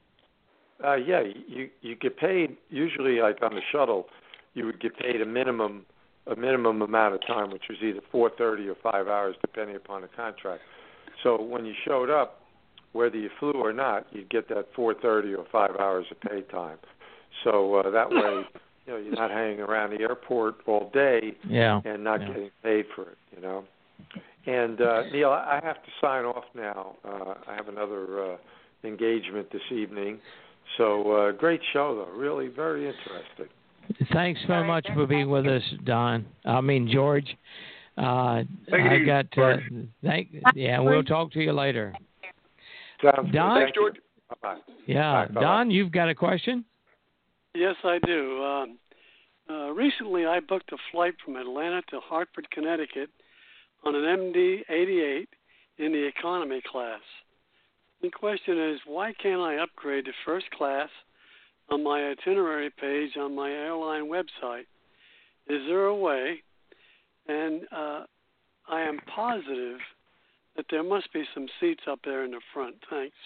Uh, yeah, you you get paid usually, like on the shuttle. You would get paid a minimum a minimum amount of time, which was either four thirty or five hours, depending upon the contract. So when you showed up, whether you flew or not, you'd get that four thirty or five hours of pay time. So uh, that way, you know, you're not hanging around the airport all day yeah. and not yeah. getting paid for it, you know. And, uh, Neil, I have to sign off now. Uh, I have another uh, engagement this evening. So uh, great show, though. Really very interesting. Thanks so much for being with us, Don. I mean, George. Uh, I got, uh, thank, yeah, we'll talk to you later. Sounds Don? Thanks, George. Bye-bye. Yeah. Bye-bye. Don, you've got a question? Yes, I do. Um, uh, recently, I booked a flight from Atlanta to Hartford, Connecticut on an M D eighty-eight in the economy class. The question is, why can't I upgrade to first class on my itinerary page on my airline website? Is there a way? And uh, I am positive that there must be some seats up there in the front. Thanks.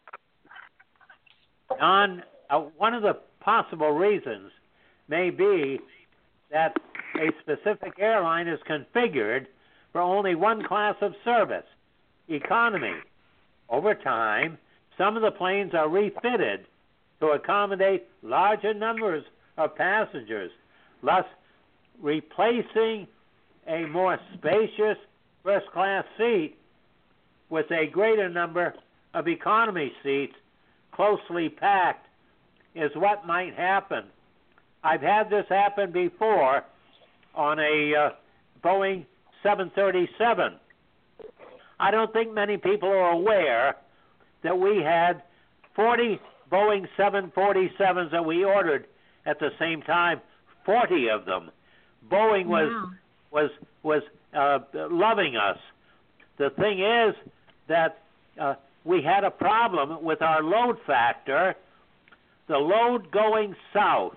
Don, uh, one of the possible reasons may be that a specific airline is configured for only one class of service, economy. Over time, some of the planes are refitted to accommodate larger numbers of passengers, thus replacing a more spacious first-class seat with a greater number of economy seats closely packed is what might happen. I've had this happen before on a uh, Boeing seven thirty-seven. I don't think many people are aware that we had forty Boeing seven forty-sevens that we ordered at the same time, forty of them. Boeing was wow. was was uh, loving us. The thing is that uh, we had a problem with our load factor. The load going south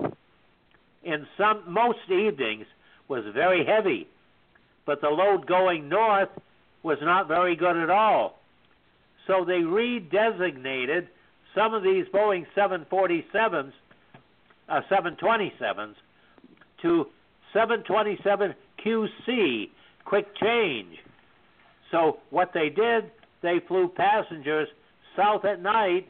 in some most evenings was very heavy, but the load going north was not very good at all. So they redesignated some of these Boeing seven forty-sevens, uh, seven twenty-sevens, to seven twenty-seven Q C, quick change. So what they did, they flew passengers south at night,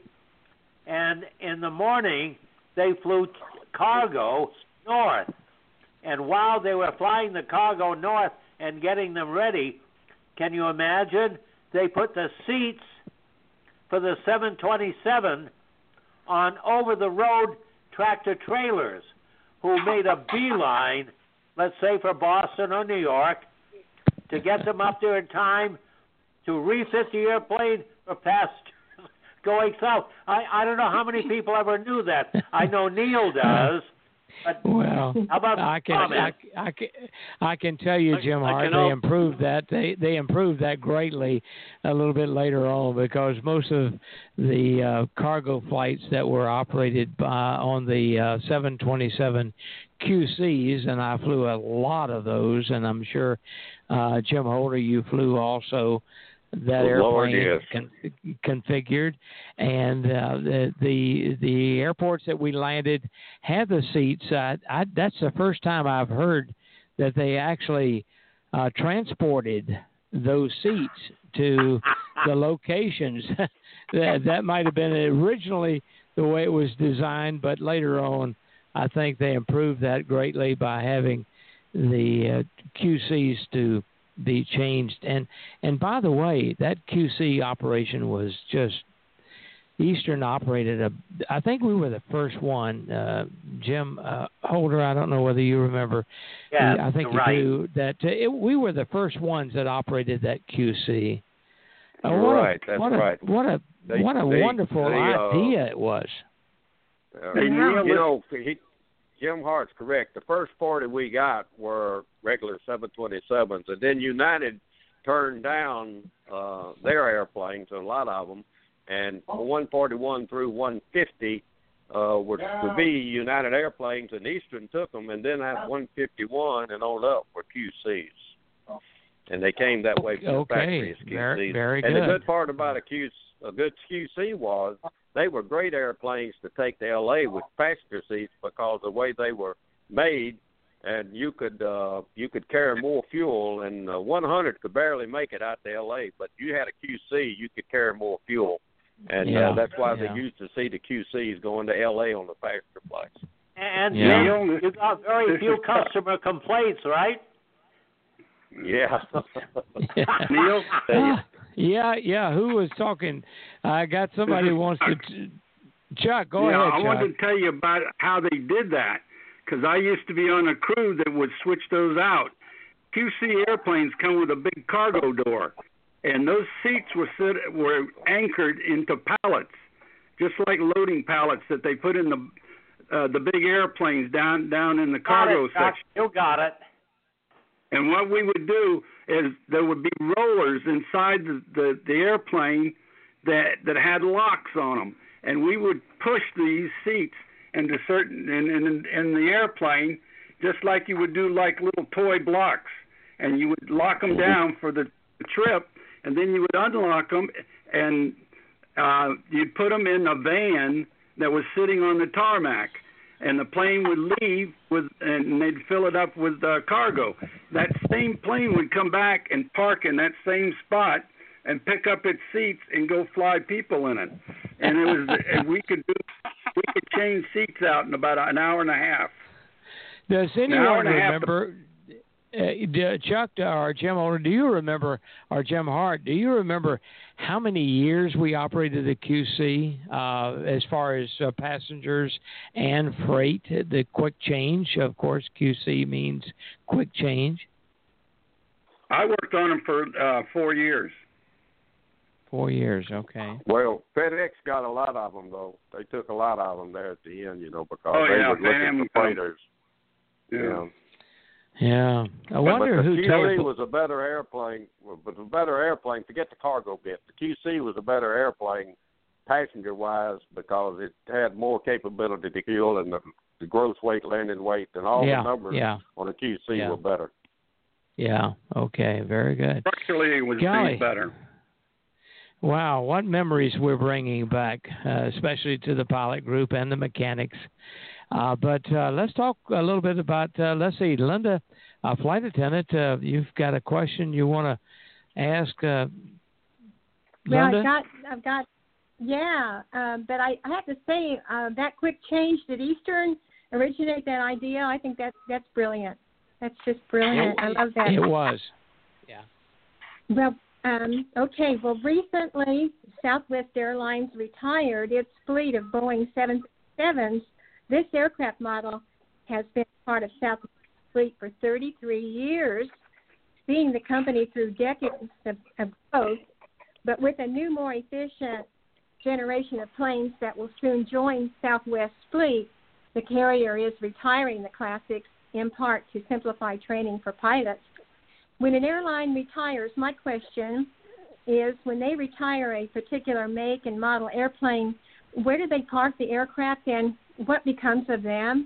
and in the morning they flew cargo north. And while they were flying the cargo north and getting them ready, can you imagine? They put the seats for the seven twenty-seven on over-the-road tractor-trailers who made a beeline, let's say for Boston or New York, to get them up there in time to refit the airplane for passengers going south. I, I don't know how many people ever knew that. I know Neil does. But well, how about I can, I, I can I can tell you, Jim Hart, they improved that. They they improved that greatly a little bit later on, because most of the uh, cargo flights that were operated by, on the uh, seven twenty-seven Q Cs, and I flew a lot of those, and I'm sure uh, Jim Holder, you flew also that oh, airplane Lord, yes. con- configured, and uh, the, the the airports that we landed had the seats. I, I, that's the first time I've heard that they actually uh, transported those seats to the locations. that that might have been originally the way it was designed, but later on, I think they improved that greatly by having the uh, Q Cs to be changed. And and by the way, that Q C operation was just, Eastern operated a, I think we were the first one, uh, Jim uh, Holder, I don't know whether you remember. Yeah, I think you right. do, that uh, it, we were the first ones that operated that Q C. Uh, what right, a, that's what right. A, what a, they, what a they, wonderful they, uh, idea it was. Uh, Hey, Neil, you know, he, Jim Hart's correct. The first forty we got were regular seven twenty-sevens, and then United turned down uh, their airplanes, a lot of them, and one forty-one through one fifty uh, were to be United airplanes, and Eastern took them, and then that one fifty-one and on up were Q Cs. And they came that way from okay. the factory as Q Cs. Very, very and good. the good part about a, Q, a good Q C was they were great airplanes to take to L A with passenger seats, because the way they were made, and you could uh, you could carry more fuel, and uh, one hundred could barely make it out to L A, but you had a Q C, you could carry more fuel, and yeah, uh, that's why yeah. they used to see the Q Cs going to L A on the passenger flights. And Yeah. you, you got very few customer complaints, right? Yeah. Neil? Uh, yeah, yeah. Who was talking? I got somebody who wants to. T- Chuck, go yeah, ahead, I Chuck. wanted to tell you about how they did that, because I used to be on a crew that would switch those out. Q C airplanes come with a big cargo door, and those seats were sit, were anchored into pallets, just like loading pallets that they put in the uh, the big airplanes down down in the cargo got it, Chuck. section. You got it. And what we would do is there would be rollers inside the, the, the airplane that that had locks on them, and we would push these seats into certain in, in in the airplane, just like you would do like little toy blocks, and you would lock them down for the, the trip, and then you would unlock them, and uh, you'd put them in a van that was sitting on the tarmac. and the plane would leave with, and they'd fill it up with uh, cargo. That same plane would come back and park in that same spot and pick up its seats and go fly people in it. And it was, and we could do, we could change seats out in about an hour and a half. Does anyone remember, uh, Chuck or Jim Older, do you remember, or Jim Hart, do you remember how many years we operated the Q C uh, as far as uh, passengers and freight, the quick change? Of course, Q C means quick change. I worked on them for uh, four years. Four years, okay. Well, FedEx got a lot of them, though. They took a lot of them there at the end, you know, because oh, they yeah, were looking for freighters. Yeah. You know. Yeah. I wonder but the who Q C told... was a better airplane, but a better airplane, forget the cargo bit. The Q C was a better airplane passenger-wise because it had more capability to fuel and the, the gross weight, landing weight, and all yeah, the numbers yeah. on the Q C yeah. were better. Yeah, okay, very good. Structurally, it was Golly. better. Wow, what memories we're bringing back, uh, especially to the pilot group and the mechanics. Uh, but uh, let's talk a little bit about, uh, let's see, Linda, uh, flight attendant, uh, you've got a question you want to ask uh, well, Linda? I've got, I've got, yeah, uh, but I, I have to say uh, that quick change, did Eastern originate that idea? I think that's, that's brilliant. That's just brilliant. I love that. It was, yeah. Well, Um, okay, well, recently Southwest Airlines retired its fleet of Boeing seven seventy-sevens. This aircraft model has been part of Southwest's fleet for thirty-three years, seeing the company through decades of, of growth, but with a new, more efficient generation of planes that will soon join Southwest's fleet, the carrier is retiring the classics in part to simplify training for pilots. When an airline retires, my question is, when they retire a particular make and model airplane, where do they park the aircraft and what becomes of them?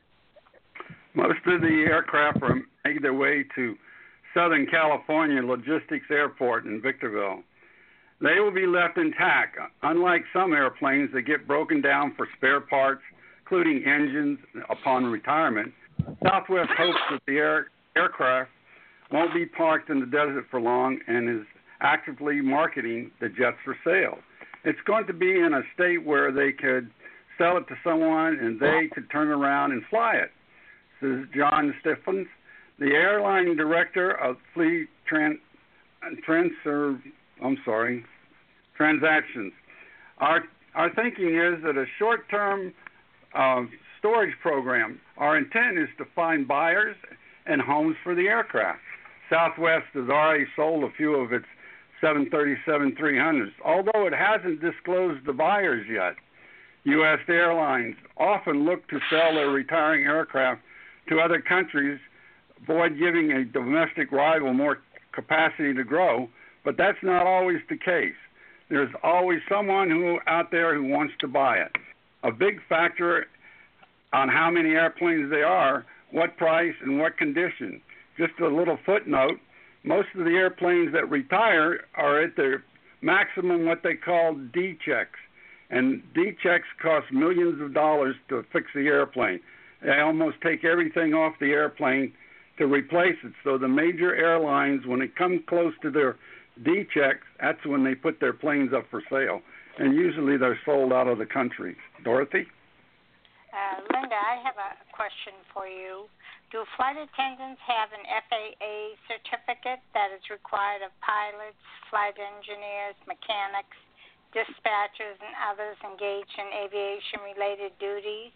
Most of the aircraft are make their way to Southern California Logistics Airport in Victorville. They will be left intact, unlike some airplanes that get broken down for spare parts, including engines, upon retirement. Southwest hopes that the air, aircraft won't be parked in the desert for long and is actively marketing the jets for sale. It's going to be in a state where they could sell it to someone and they could turn around and fly it. This is John Stephens, the airline director of Fleet Trans, trans or, I'm sorry, Transactions. Our our thinking is that a short-term uh, storage program, our intent is to find buyers and homes for the aircraft. Southwest has already sold a few of its seven thirty-seven three hundreds, although it hasn't disclosed the buyers yet. U S airlines often look to sell their retiring aircraft to other countries, avoid giving a domestic rival more capacity to grow, but that's not always the case. There's always someone who out there who wants to buy it. A big factor on how many airplanes they are, what price, and what condition. Just a little footnote, most of the airplanes that retire are at their maximum what they call D-checks. And D-checks cost millions of dollars to fix the airplane. They almost take everything off the airplane to replace it. So the major airlines, when it comes close to their D-checks, that's when they put their planes up for sale. And usually they're sold out of the country. Dorothy? Uh, Linda, I have a question for you. Do flight attendants have an F A A certificate that is required of pilots, flight engineers, mechanics, dispatchers, and others engaged in aviation-related duties?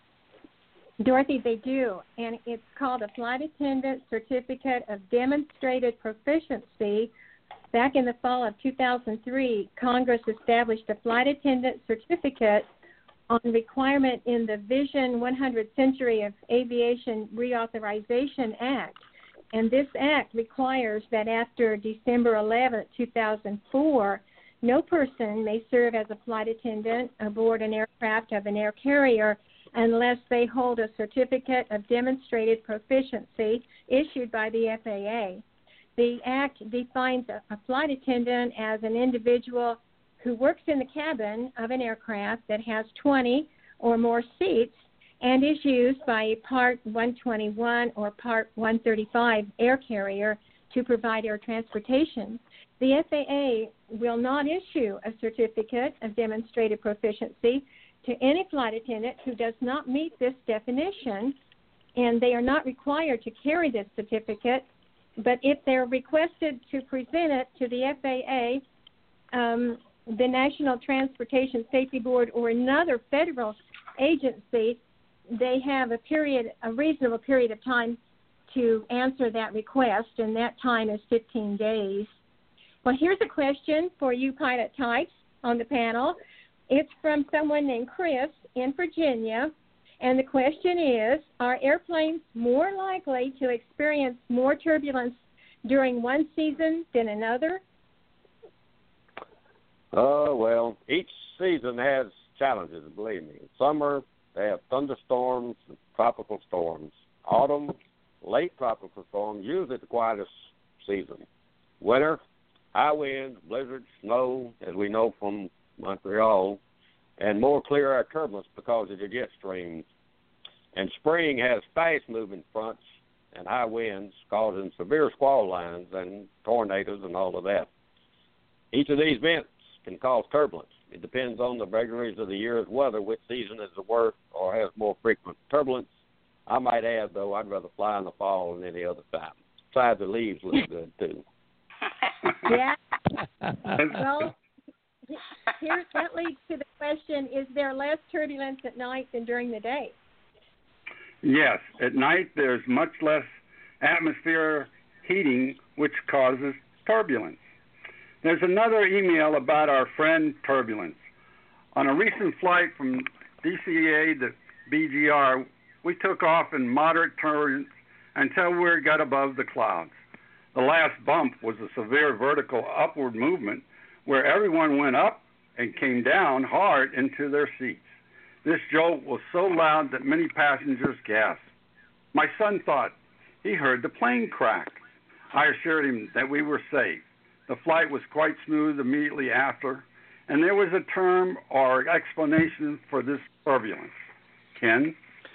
Dorothy, they do, and it's called a Flight Attendant Certificate of Demonstrated Proficiency. Back in the fall of two thousand three, Congress established a Flight Attendant Certificate on requirement in the Vision one hundredth Century of Aviation Reauthorization Act. And this act requires that after December eleventh, two thousand four, no person may serve as a flight attendant aboard an aircraft of an air carrier unless they hold a certificate of demonstrated proficiency issued by the F A A. The act defines a, a flight attendant as an individual who works in the cabin of an aircraft that has twenty or more seats and is used by a Part one twenty-one or Part one thirty-five air carrier to provide air transportation. The F A A will not issue a certificate of demonstrated proficiency to any flight attendant who does not meet this definition, and they are not required to carry this certificate. But if they're requested to present it to the F A A, um, the National Transportation Safety Board, or another federal agency, they have a period, a reasonable period of time to answer that request, and that time is fifteen days. Well, here's a question for you pilot types on the panel. It's from someone named Chris in Virginia, and the question is, are airplanes more likely to experience more turbulence during one season than another? Oh, uh, well, each season has challenges, believe me. In summer, they have thunderstorms and tropical storms. Autumn, late tropical storms, usually the quietest season. Winter, high winds, blizzards, snow, as we know from Montreal, and more clear air turbulence because of the jet streams. And spring has fast-moving fronts and high winds causing severe squall lines and tornadoes and all of that. Each of these events can cause turbulence. It depends on the vagaries of the year's weather, which season is the worst or has more frequent turbulence. I might add, though, I'd rather fly in the fall than any other time. Besides, the leaves look good, too. Yeah. Well, here, that leads to the question, is there less turbulence at night than during the day? Yes. At night, there's much less atmosphere heating, which causes turbulence. There's another email about our friend turbulence. On a recent flight from D C A to B G R, we took off in moderate turbulence until we got above the clouds. The last bump was a severe vertical upward movement where everyone went up and came down hard into their seats. This jolt was so loud that many passengers gasped. My son thought he heard the plane crack. I assured him that we were safe. The flight was quite smooth immediately after, and there was a term or explanation for this turbulence. Ken?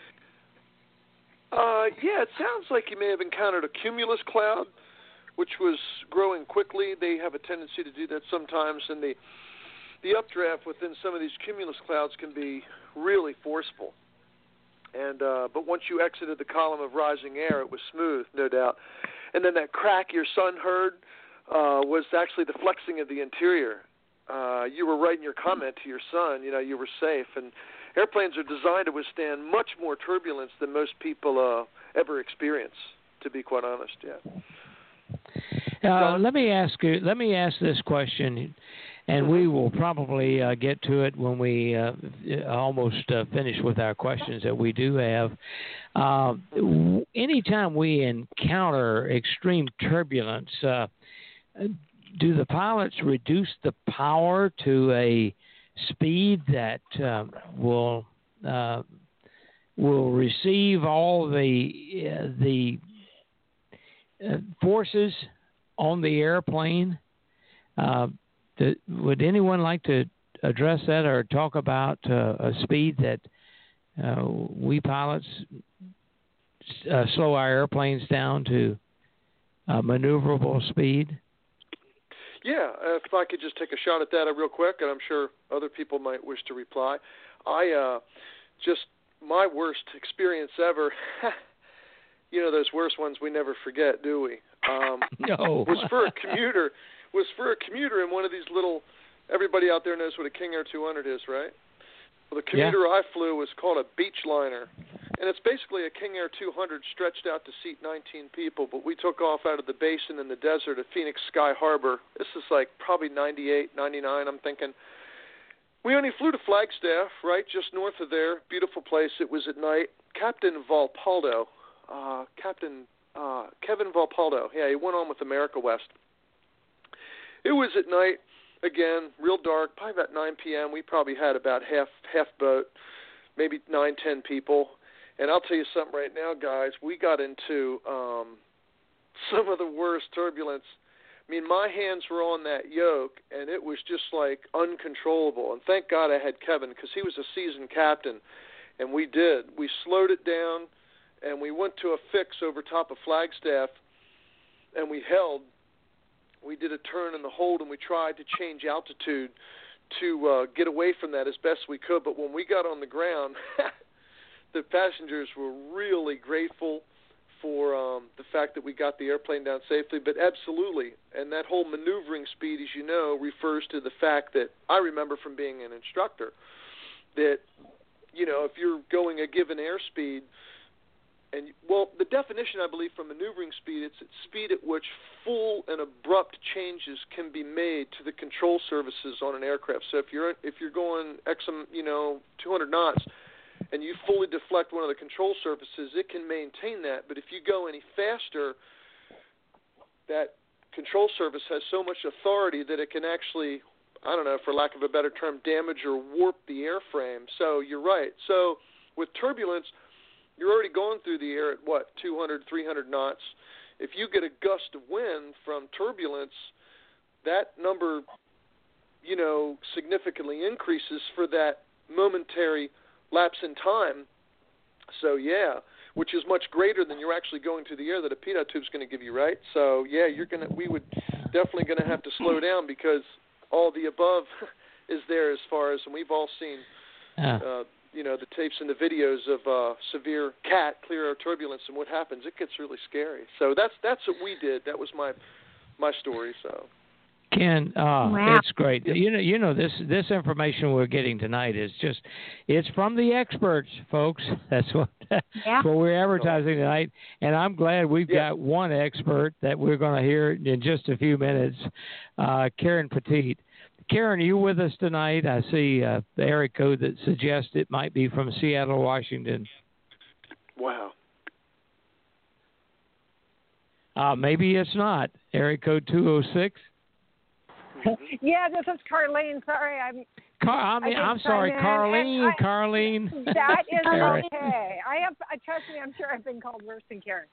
Uh, yeah, it sounds like you may have encountered a cumulus cloud, which was growing quickly. They have a tendency to do that sometimes, and the the updraft within some of these cumulus clouds can be really forceful. And uh, but once you exited the column of rising air, it was smooth, no doubt. And then that crack your son heard uh, was actually the flexing of the interior. Uh, you were right in your comment to your son. You know, you were safe. And airplanes are designed to withstand much more turbulence than most people uh, ever experience, to be quite honest. Yeah. Uh, let me ask you. Let me ask this question, and we will probably uh, get to it when we uh, almost uh, finish with our questions that we do have. Uh, anytime we encounter extreme turbulence, uh, do the pilots reduce the power to a speed that uh, will uh, will receive all the uh, the uh, forces on the airplane? Uh, the, would anyone like to address that or talk about uh, a speed that uh, we pilots uh, slow our airplanes down to uh, maneuverable speed? Yeah, if I could just take a shot at that real quick, and I'm sure other people might wish to reply. I uh, just, my worst experience ever, you know, those worst ones we never forget, do we? Um, no. was for a commuter, was for a commuter in one of these little, everybody out there knows what a King Air two hundred is, right? Well, the commuter yeah. I flew was called a Beachliner. And it's basically a King Air two hundred stretched out to seat nineteen people, but we took off out of the basin in the desert at Phoenix Sky Harbor. This is like probably ninety-eight, ninety-nine, I'm thinking. We only flew to Flagstaff, right, just north of there. Beautiful place. It was at night. Captain Valpaldo, uh, Captain uh, Kevin Valpaldo, yeah, he went on with America West. It was at night, again, real dark, probably about nine p.m. We probably had about half half boat, maybe nine, ten people. And I'll tell you something right now, guys. We got into um, some of the worst turbulence. I mean, my hands were on that yoke, and it was just like uncontrollable. And thank God I had Kevin because he was a seasoned captain. And we did. We slowed it down, and we went to a fix over top of Flagstaff, and we held. We did a turn in the hold, and we tried to change altitude to uh, get away from that as best we could. But when we got on the ground, the passengers were really grateful for um, the fact that we got the airplane down safely. But absolutely, and that whole maneuvering speed, as you know, refers to the fact that I remember from being an instructor that, you know, if you're going a given airspeed, and well, the definition, I believe, for maneuvering speed, it's at speed at which full and abrupt changes can be made to the control surfaces on an aircraft. So if you're if you're going X, you know, two hundred knots, and you fully deflect one of the control surfaces, it can maintain that. But if you go any faster, that control surface has so much authority that it can actually, I don't know, for lack of a better term, damage or warp the airframe. So you're right. So with turbulence, you're already going through the air at, what, two hundred, three hundred knots. If you get a gust of wind from turbulence, that number, you know, significantly increases for that momentary lapse in time. So, yeah, which is much greater than you're actually going through the air that a pitot tube's going to give you, right? So, yeah, you're gonna. we would definitely going to have to slow down because all the above is there as far as, and we've all seen, uh, you know, the tapes and the videos of uh, severe cat, clear air turbulence, and what happens. It gets really scary. So that's that's what we did. That was my my story. So. Ken, uh, wow. it's great. You know, you know this this information we're getting tonight is just it's from the experts, folks. That's what yeah. that's what we're advertising tonight. And I'm glad we've yeah. got one expert that we're going to hear in just a few minutes, uh, Karen Petit. Karen, are you with us tonight? I see uh, the area code that suggests it might be from Seattle, Washington. Wow. Uh, maybe it's not. Area code two oh six. Yeah, this is Carlene. Sorry, I'm. Car- I mean, I'm sorry, Carlene. I, Carlene. That is okay. I have. I trust me. I'm sure I've been called worse than Karen.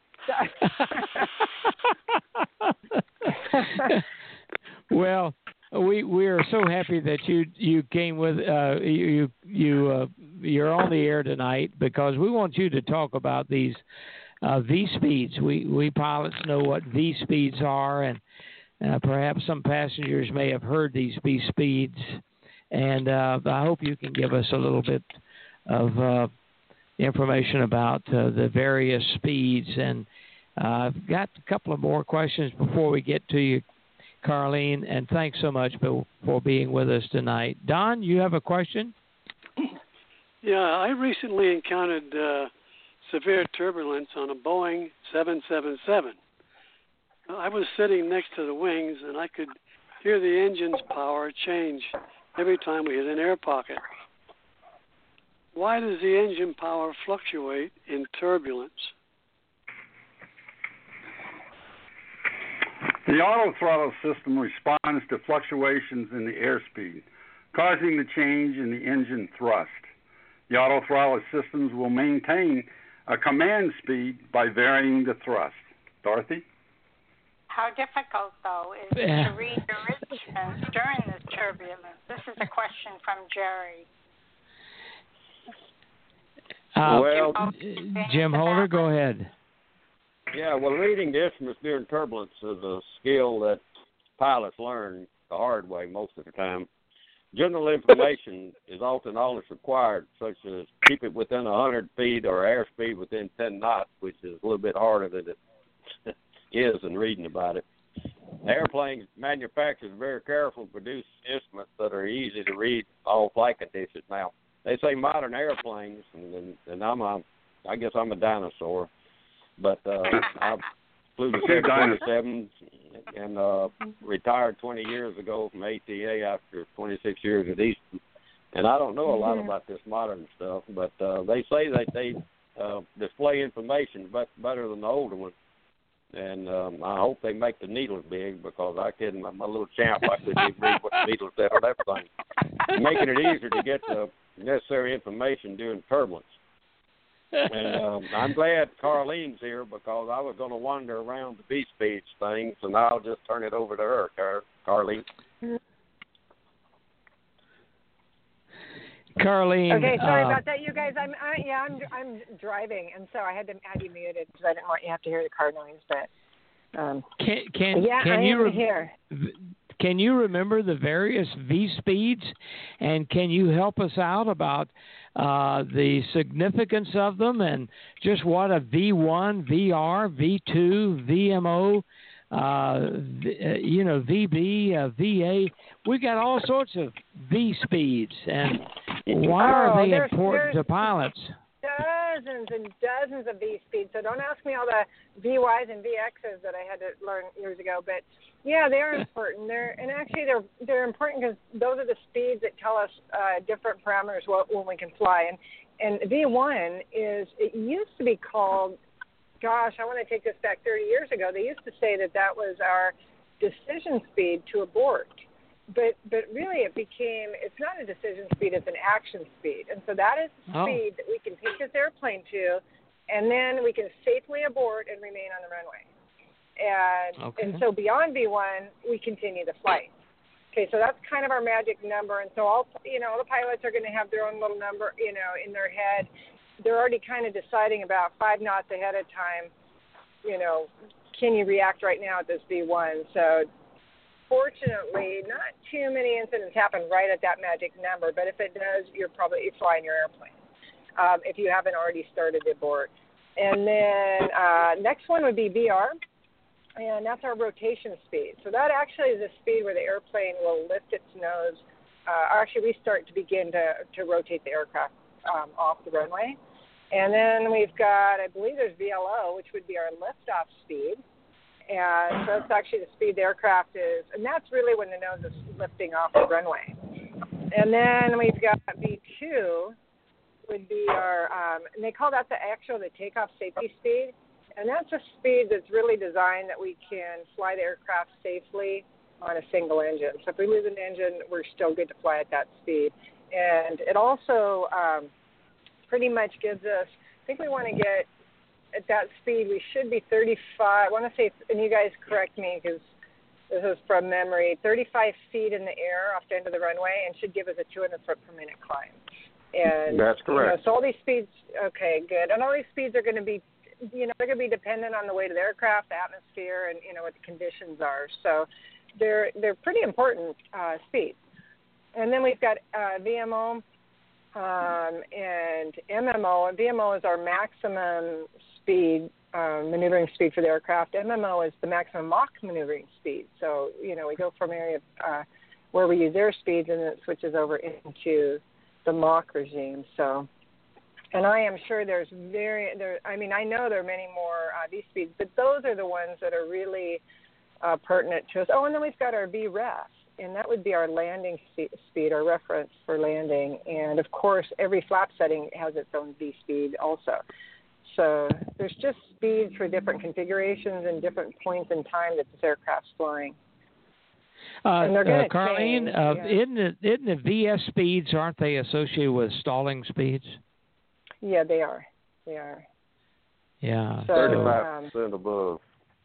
So. Well, we we are so happy that you you came with uh, you you uh, you're on the air tonight because we want you to talk about these uh, V speeds. We we pilots know what V speeds are and. Uh, perhaps some passengers may have heard these V speeds, and uh, I hope you can give us a little bit of uh, information about uh, the various speeds. And uh, I've got a couple of more questions before we get to you, Carlene, and thanks so much for, for being with us tonight. Don, you have a question? Yeah, I recently encountered uh, severe turbulence on a Boeing seven seventy-seven. I was sitting next to the wings, and I could hear the engine's power change every time we hit an air pocket. Why does the engine power fluctuate in turbulence? The autothrottle system responds to fluctuations in the airspeed, causing the change in the engine thrust. The autothrottle systems will maintain a command speed by varying the thrust. Dorothy? How difficult, though, is it to read the resistance during this turbulence? This is a question from Jerry. Uh, well, Jim Holder, go ahead. Yeah, well, reading the instruments during turbulence is a skill that pilots learn the hard way most of the time. General information is often all that's required, such as keep it within one hundred feet or airspeed within ten knots, which is a little bit harder than it is in reading about it. Airplane manufacturers are very careful to produce instruments that are easy to read all flight conditions. Now, they say modern airplanes, and, and I'm a, I guess I'm a dinosaur, but uh, I flew the seven twenty-seven and uh, retired twenty years ago from A T A after twenty-six years at Eastern. And I don't know a lot about this modern stuff, but uh, they say that they uh, display information but better than the older ones. And um, I hope they make the needles big because I couldn't, I'm a little champ. I couldn't even read what the needles said on everything. Making it easier to get the necessary information during turbulence. And um, I'm glad Carlene's here because I was going to wander around the V-speeds things, and I'll just turn it over to her, Car- Carlene. Carlene. Okay, sorry uh, about that, you guys. I'm I, yeah, I'm I'm driving, and so I had to have you muted because I didn't want you to have to hear the car noise. But um, Can can yeah, can I you am re- here. Can you remember the various V speeds, and can you help us out about uh, the significance of them and just what a V one, V R, V two, V M O, uh, v, uh, you know, V B, uh, V A? We got all sorts of V speeds, and why Oh, are they there's- important there's- to pilots? Dozens and dozens of V speeds. So don't ask me all the V Ys and V Xs that I had to learn years ago. But yeah, they're important. They're and actually they're they're important because those are the speeds that tell us uh, different parameters what, when we can fly. And and V one is it used to be called. Gosh, I want to take this back thirty years ago. They used to say that that was our decision speed to abort. But but really it became, it's not a decision speed, it's an action speed. And so that is the Oh. speed that we can take this airplane to, and then we can safely abort and remain on the runway. And Okay. and so beyond V one, we continue the flight. Okay, so that's kind of our magic number. And so all, you know, all the pilots are going to have their own little number, you know, in their head. They're already kind of deciding about five knots ahead of time, you know, can you react right now at this V one? So fortunately, not too many incidents happen right at that magic number, but if it does, you're probably flying your airplane um, if you haven't already started the abort. And then uh, next one would be V R, and that's our rotation speed. So that actually is the speed where the airplane will lift its nose. Uh, actually, we start to begin to, to rotate the aircraft um, off the runway. And then we've got, I believe there's V L O, which would be our liftoff speed. And so that's actually the speed the aircraft is, and that's really when the nose is lifting off the runway. And then we've got V two, would be our, um, and they call that the actual, the takeoff safety speed. And that's a speed that's really designed that we can fly the aircraft safely on a single engine. So if we lose an engine, we're still good to fly at that speed. And it also um, pretty much gives us, I think we want to get, at that speed, we should be thirty-five. I want to say, and you guys correct me because this is from memory, thirty-five feet in the air off the end of the runway, and should give us a two hundred foot per minute climb. And that's correct. You know, so all these speeds, okay, good. And all these speeds are going to be, you know, they're going to be dependent on the weight of the aircraft, the atmosphere, and you know what the conditions are. So they're they're pretty important uh, speeds. And then we've got uh, V M O um, and M M O. And V M O is our maximum speed, um, maneuvering speed for the aircraft. M M O is the maximum Mach maneuvering speed. So, you know, we go from area uh, where we use airspeeds and then it switches over into the Mach regime. So, and I am sure there's very, there. I mean, I know there are many more uh, V speeds, but those are the ones that are really uh, pertinent to us. Oh, and then we've got our V ref, and that would be our landing speed, our reference for landing. And, of course, every flap setting has its own V speed also. So there's just speeds for different configurations and different points in time that this aircraft's flying. Uh, and they're going uh, to Carlene, change. uh, Yeah. isn't, it, isn't the V S speeds, aren't they associated with stalling speeds? Yeah, they are. They are. Yeah. So, thirty-five percent um, above.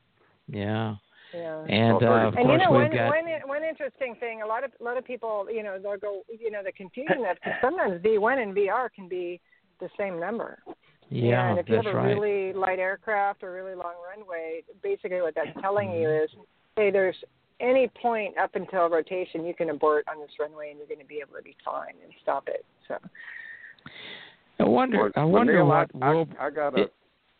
Yeah. Yeah. And, uh, of and course, you know, we've one, got... one one interesting thing, a lot of a lot of people, you know, they'll go, you know, the confusion that sometimes V one and V R can be the same number. Yeah, and if you that's have a right. really light aircraft or really long runway, basically what that's telling you is, hey, there's any point up until rotation you can abort on this runway and you're going to be able to be fine and stop it. So. I wonder. Well, I wonder Neil, what I, will. I, I got a. It,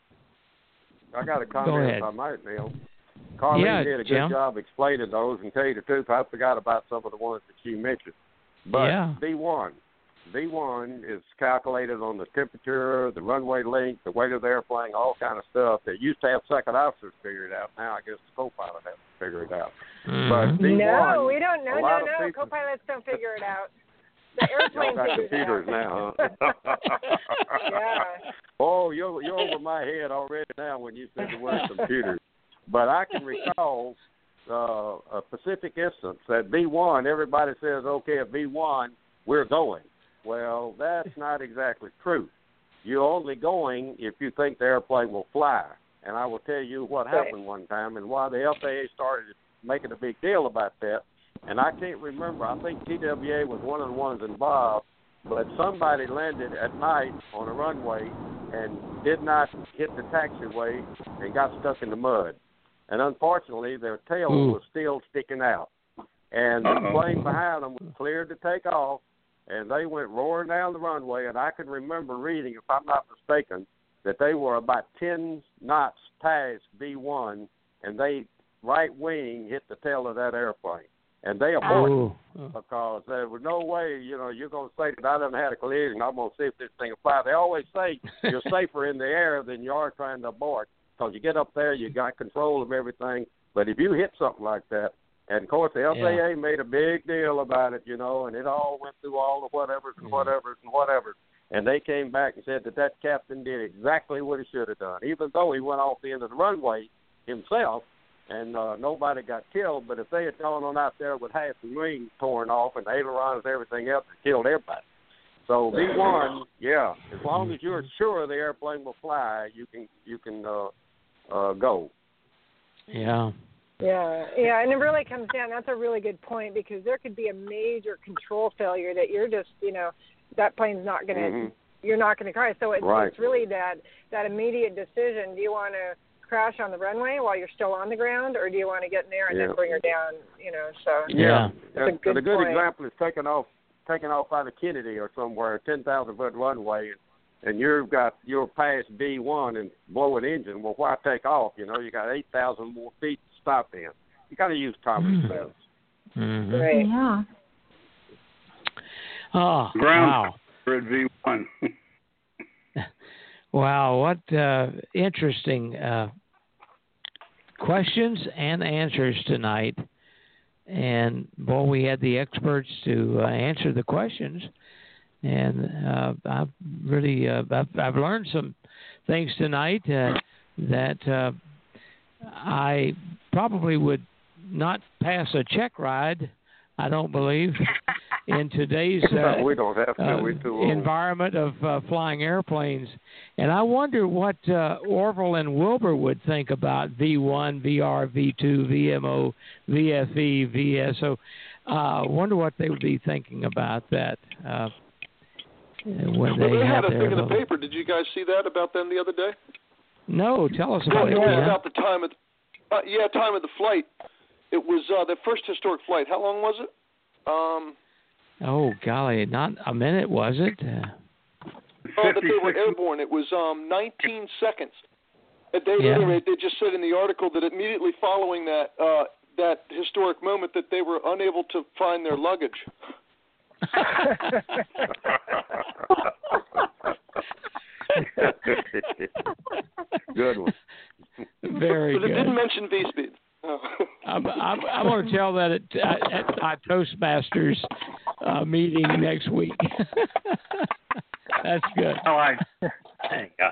I got a Go comment ahead. if I might, Neil. Carlene Yeah, did a good Jim. job explaining those, and tell you the truth, I forgot about some of the ones that you mentioned. But Yeah. V one, V one is calculated on the temperature, the runway length, the weight of the airplane, all kind of stuff that used to have second officers figure it out. Now I guess the co-pilot has to figure it out. Mhm. But V one, No, we don't. No, a no, lot no. of people, Co-pilots don't figure it out. The airplane y'all got figures computers it out. now, huh? Yeah. Oh, you're you're over my head already now when you said the word computers. But I can recall uh, a specific instance at V one. Everybody says, okay, at V one we're going. Well, that's not exactly true. You're only going if you think the airplane will fly. And I will tell you what Right. happened one time and why the F A A started making a big deal about that. And I can't remember. I think T W A was one of the ones involved. but somebody landed at night on a runway and did not hit the taxiway and got stuck in the mud. And unfortunately, their tail Ooh. was still sticking out. And Uh-oh. the plane behind them was cleared to take off, and they went roaring down the runway. And I can remember reading, if I'm not mistaken, that they were about ten knots past V one, and they right wing hit the tail of that airplane. And they aborted Oh. because there was no way, you know, you're going to say that I done had a collision, I'm going to see if this thing will fly. They always say you're safer in the air than you are trying to abort, because you get up there, you got control of everything. But if you hit something like that, and of course the F A A Yeah. made a big deal about it, you know, and it all went through all the whatevers and Yeah. whatevers and whatevers. And they came back and said that that captain did exactly what he should have done, even though he went off the end of the runway himself, and uh, nobody got killed. But if they had gone on out there with half the wing torn off and the ailerons and everything else, it killed everybody. So V one, yeah, as long as you're sure the airplane will fly, you can you can uh, uh, go. Yeah. Yeah, yeah, and it really comes down. That's a really good point, because there could be a major control failure that you're just, you know, that plane's not going to, Mhm. you're not going to crash. So it's, Right. it's really that that immediate decision. Do you want to crash on the runway while you're still on the ground, or do you want to get in there and Yeah. then bring her down? You know, so Yeah. that's a And, good and a good point. example is taking off taking off out of Kennedy or somewhere, a ten thousand foot runway, and, and you've got you're past B one and blowing engine. Well, why take off? You know, you got eight thousand more feet to stop in. You got to use common Mm. sense. Mm-hmm. Right. Yeah. Oh, Ground wow. at V one. Wow, what uh, interesting uh, questions and answers tonight. And, boy, we had the experts to uh, answer the questions. And uh, I've really uh, I've, I've learned some things tonight uh, that uh, I probably would not pass a check ride, I don't believe, in today's uh, we don't have to. uh, We're too old. environment of uh, flying airplanes. And I wonder what uh, Orville and Wilbur would think about V one, V R, V two, V M O, V F E, V S O. I uh, wonder what they would be thinking about that uh, when Well, they they had have a their thing in the little... paper. Did you guys see that about them the other day? No, tell us Well, about it it. was Dan. about the time of, uh, yeah, time of the flight. It was uh, the first historic flight. How long was it? Um, Oh, golly, not a minute, was it? Uh, oh, that they were airborne. It was um, nineteen seconds. At any Yeah. rate, they just said in the article that immediately following that uh, that historic moment, that they were unable to find their luggage. Good one. Very But it good. didn't mention V-speed. Oh. I'm, I'm, I'm going to tell that at, at our Toastmasters uh, meeting next week. That's good. All right. Yeah.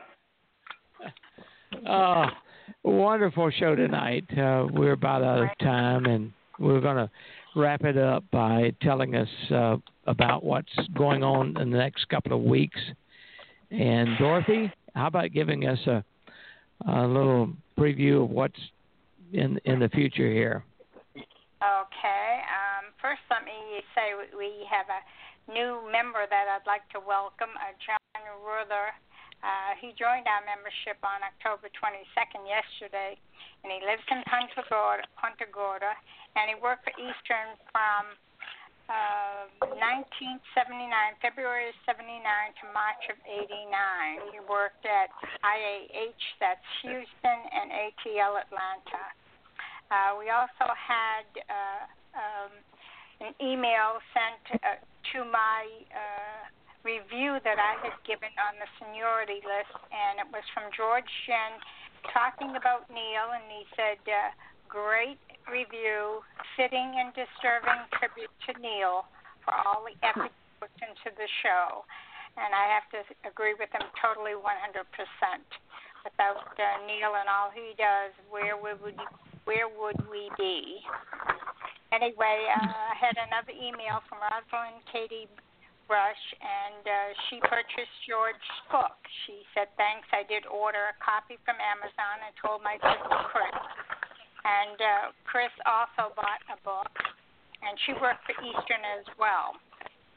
Uh, wonderful show tonight. Uh, we're about out of time, and we're going to wrap it up by telling us uh, about what's going on in the next couple of weeks. And Dorothy, how about giving us a, a little preview of what's in in the future here? Okay. Um, first, let me say we have a new member that I'd like to welcome, uh, John Ruther. Uh, he joined our membership on October twenty-second yesterday, and he lives in Punta Gorda, Punta Gorda and he worked for Eastern from uh, nineteen seventy-nine, February of seventy-nine to March of eighty-nine. He worked at I A H, that's Houston, and A T L Atlanta. Uh, we also had uh, um, an email sent uh, to my uh, review that I had given on the seniority list, and it was from George Jen talking about Neil, and he said, uh, great review, fitting and disturbing tribute to Neil for all the effort put into the show. And I have to agree with him totally one hundred percent. Without uh, Neil and all he does, where would we, where would we be? Anyway, uh, I had another email from Rosalind Katie Rush, and uh, she purchased George's book. She said, thanks, I did order a copy from Amazon and told my sister Chris. And uh, Chris also bought a book, and she worked for Eastern as well.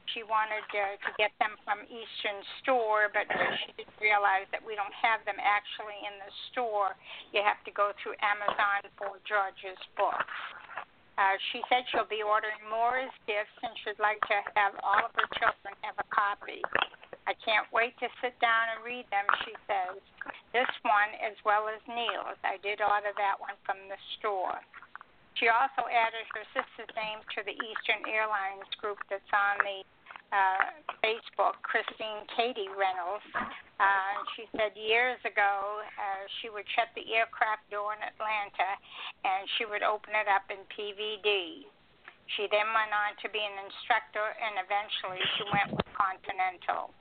she wanted uh, to get them from Eastern Store, but she didn't realize that we don't have them actually in the store. You have to go through Amazon for George's books. Uh, she said she'll be ordering more as gifts, and she'd like to have all of her children have a copy. I can't wait to sit down and read them, she says. This one, as well as Neil's. I did order that one from the store. She also added her sister's name to the Eastern Airlines group that's on the uh, Facebook, Christine Katie Reynolds. Uh, she said years ago uh, she would shut the aircraft door in Atlanta and she would open it up in P V D. She then went on to be an instructor and eventually she went with Continental.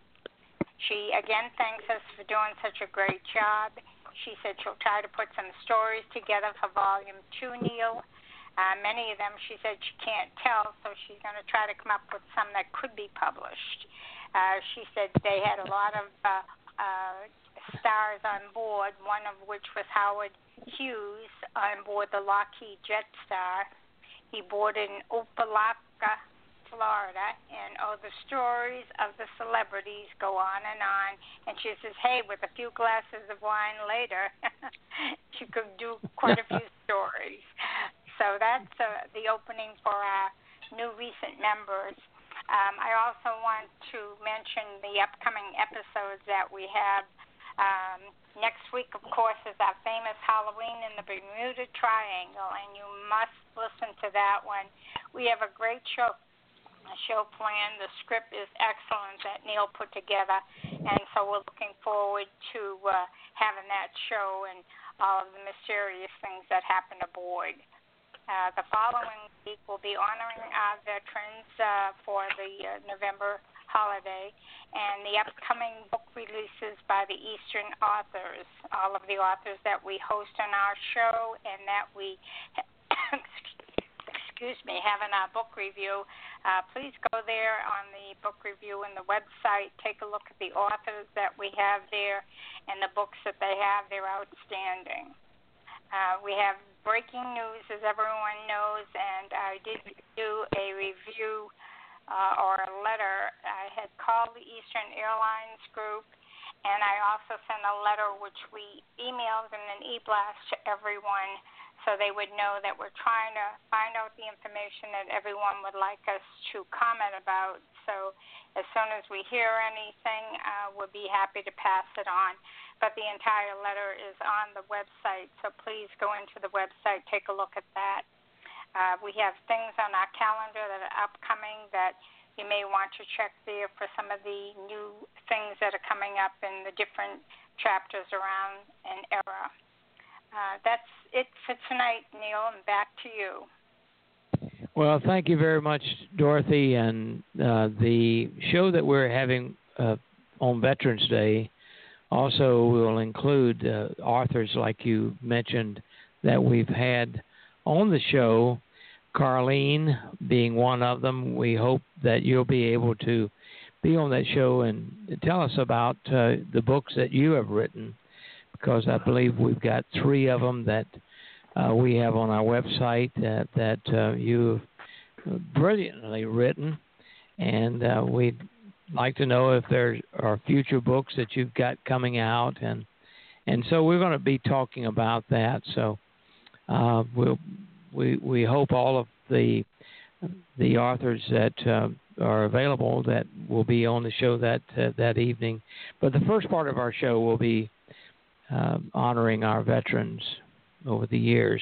She again thanks us for doing such a great job. She said she'll try to put some stories together for Volume two, Neil. Uh, many of them, she said she can't tell, so she's going to try to come up with some that could be published. Uh, she said they had a lot of uh, uh, stars on board, one of which was Howard Hughes on board the Lockheed Jetstar. He boarded in Opelika, Florida, and oh, the stories of the celebrities go on and on. And she says, hey, with a few glasses of wine later, she could do quite a few stories. So that's uh, the opening for our new recent members. Um, I also want to mention the upcoming episodes that we have. Um, next week, of course, is our famous Halloween in the Bermuda Triangle, and you must listen to that one. We have a great show, a show plan. The script is excellent that Neil put together, and so we're looking forward to uh, having that show and all of the mysterious things that happen aboard. Uh, the following week we'll be honoring our veterans uh, for the uh, November holiday and the upcoming book releases by the Eastern authors, all of the authors that we host on our show and that we, excuse me, have in our book review. Uh, please go there on the book review and the website. Take a look at the authors that we have there and the books that they have. They're outstanding. Uh, we have breaking news, as everyone knows, and I did do a review uh, or a letter. I had called the Eastern Airlines group, and I also sent a letter which we emailed in an e-blast to everyone so they would know that we're trying to find out the information that everyone would like us to comment about. So as soon as we hear anything, uh, we'll be happy to pass it on. But the entire letter is on the website, so please go into the website, take a look at that. Uh, we have things on our calendar that are upcoming that you may want to check there for some of the new things that are coming up in the different chapters around an era. Uh, that's it for tonight, Neil, and back to you. Well, thank you very much, Dorothy. And uh, the show that we're having uh, on Veterans Day also will include uh, authors like you mentioned that we've had on the show, Carlene being one of them. We hope that you'll be able to be on that show and tell us about uh, the books that you have written, because I believe we've got three of them that uh, we have on our website uh, that uh, you've brilliantly written, and uh, we'd like to know if there are future books that you've got coming out, and and so we're going to be talking about that. So uh, we'll, we we hope all of the the authors that uh, are available that will be on the show that uh, that evening. But the first part of our show will be uh, honoring our veterans over the years.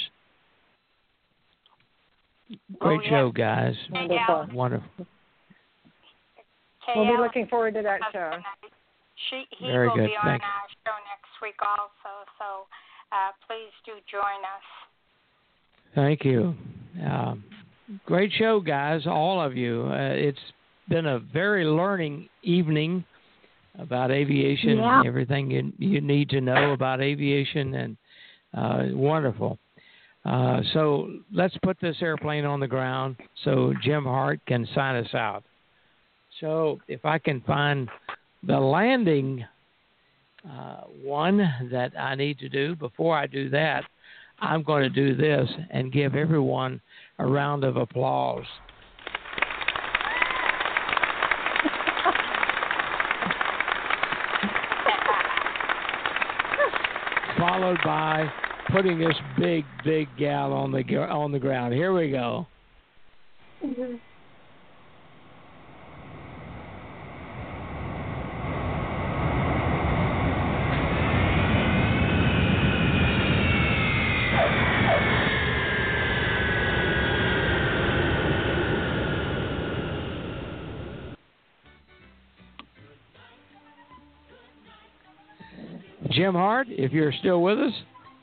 Great oh, yeah. show, guys. Wonderful. Wonderful. We'll be looking forward to that show. She, he Very will good. be on Thank our show next week also, so uh, please do join us. Thank you. Uh, great show, guys, all of you. Uh, it's been a very learning evening about aviation, yeah. everything you, you need to know about aviation, and uh, wonderful. Uh, so let's put this airplane on the ground so Jim Hart can sign us out. So if I can find the landing uh, one that I need to do, before I do that, I'm going to do this and give everyone a round of applause. followed by putting this big, big gal on the on the ground. Here we go. Mm-hmm. Jim Hart, if you're still with us.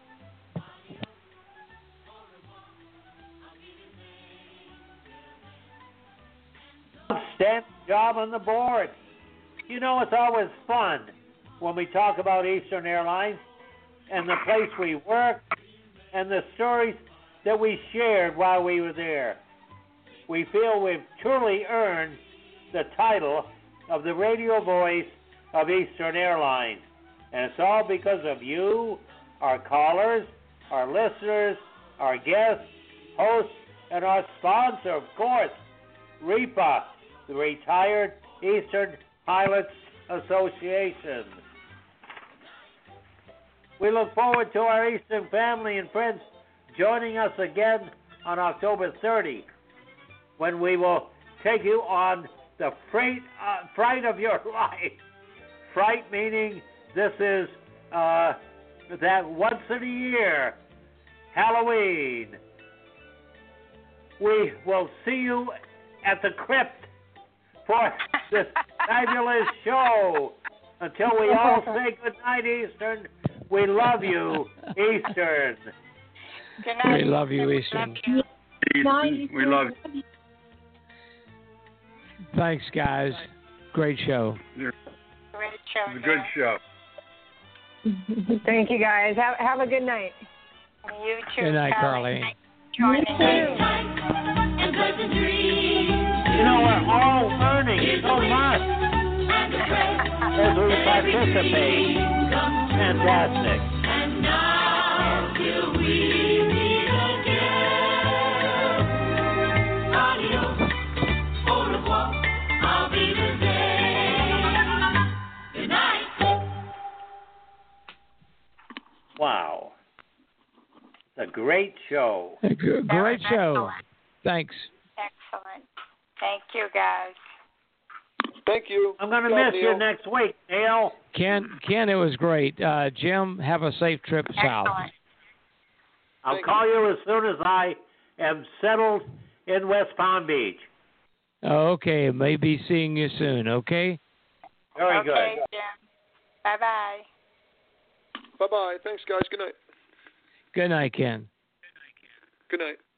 Outstanding job on the board. You know, it's always fun when we talk about Eastern Airlines and the place we work and the stories that we shared while we were there. We feel we've truly earned the title of the radio voice of Eastern Airlines. And it's all because of you, our callers, our listeners, our guests, hosts, and our sponsor, of course, R E P A, the Retired Eastern Pilots Association. We look forward to our Eastern family and friends joining us again on October thirtieth, when we will take you on the freight, uh, fright of your life. Fright meaning this is uh, that once in a year, Halloween. We will see you at the crypt for this fabulous show. Until we all say good night, Eastern, we love you, Eastern. Good night. We love you, Eastern. Eastern, we love you. Thanks, guys. Great show. Great show. It was a good show. Thank you, guys. Have have a good night. You too. Good night, Carly. Joining You know, we're all learning so much as we participate. Fantastic. And now till we meet again. Adios, au revoir, I'll be the day. Good night. Wow. It's a great show. A g- great show. Excellent. Thanks. Excellent. Thank you, guys. Thank you. I'm going to Bye, miss Neil. you next week, Neil. Ken, Ken, it was great. Uh, Jim, have a safe trip south. Excellent. I'll Thank call you as soon as I am settled in West Palm Beach. Okay, maybe seeing you soon, okay? Very okay, good. Jim. Bye-bye. Bye-bye. Thanks, guys. Good night. Good night, Ken. Good night.